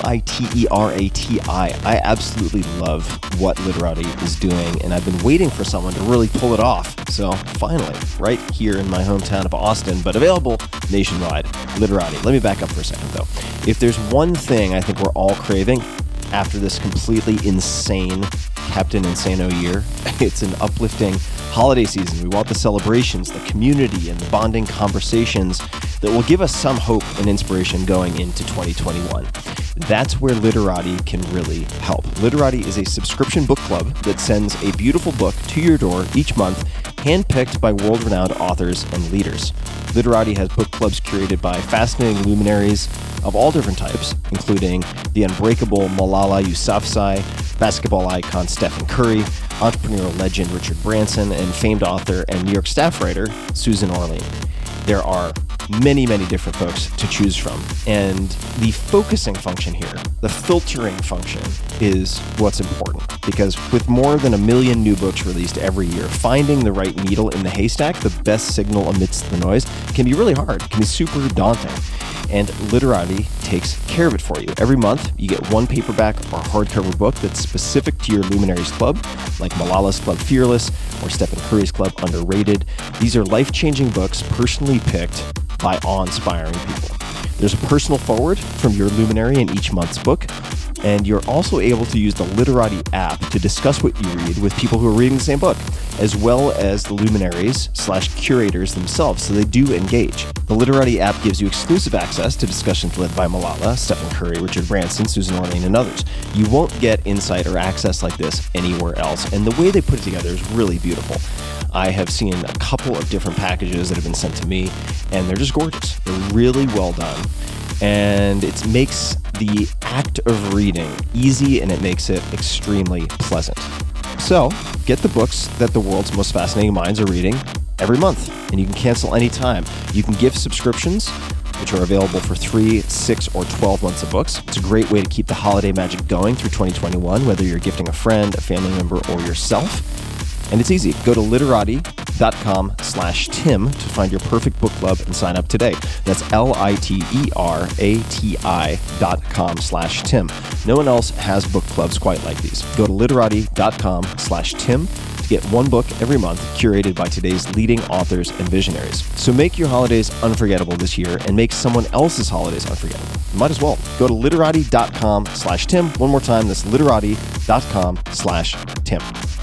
Literati. I absolutely love what Literati is doing, and I've been waiting for someone to really pull it off. So finally, right here in my hometown of Austin, but available nationwide, Literati. Let me back up for a second, though. If there's one thing I think we're all craving after this completely insane Captain Insano year, it's an uplifting holiday season. We want the celebrations, the community, and the bonding conversations that will give us some hope and inspiration going into 2021. That's where Literati can really help. Literati is a subscription book club that sends a beautiful book to your door each month, handpicked by world-renowned authors and leaders. Literati has book clubs curated by fascinating luminaries of all different types, including the unbreakable Malala Yousafzai, basketball icon Stephen Curry, entrepreneurial legend Richard Branson, and famed author and New York staff writer Susan Orlean. There are many, many different folks to choose from, and the focusing function here, the filtering function, is what's important, because with more than 1 million new books released every year, finding the right needle in the haystack, the best signal amidst the noise, can be really hard. It can be super daunting. And Literati takes care of it for you. Every month, you get one paperback or hardcover book that's specific to your Luminaries Club, like Malala's Club Fearless or Stephen Curry's Club Underrated. These are life-changing books personally picked by awe-inspiring people. There's a personal foreword from your luminary in each month's book, and you're also able to use the Literati app to discuss what you read with people who are reading the same book, as well as the luminaries/curators themselves, so they do engage. The Literati app gives you exclusive access to discussions led by Malala, Stephen Curry, Richard Branson, Susan Orlean, and others. You won't get insight or access like this anywhere else, and the way they put it together is really beautiful. I have seen a couple of different packages that have been sent to me, and they're just gorgeous. They're really well done. And it makes the act of reading easy, and it makes it extremely pleasant. So, get the books that the world's most fascinating minds are reading every month, and you can cancel anytime. You can gift subscriptions, which are available for 3, 6, or 12 months of books. It's a great way to keep the holiday magic going through 2021, whether you're gifting a friend, a family member, or yourself. And it's easy. Go to literati.com/Tim to find your perfect book club and sign up today. That's LITERATI.com/Tim. No one else has book clubs quite like these. Go to literati.com/Tim to get one book every month curated by today's leading authors and visionaries. So make your holidays unforgettable this year and make someone else's holidays unforgettable. Might as well. Go to literati.com/Tim. One more time, that's literati.com/Tim.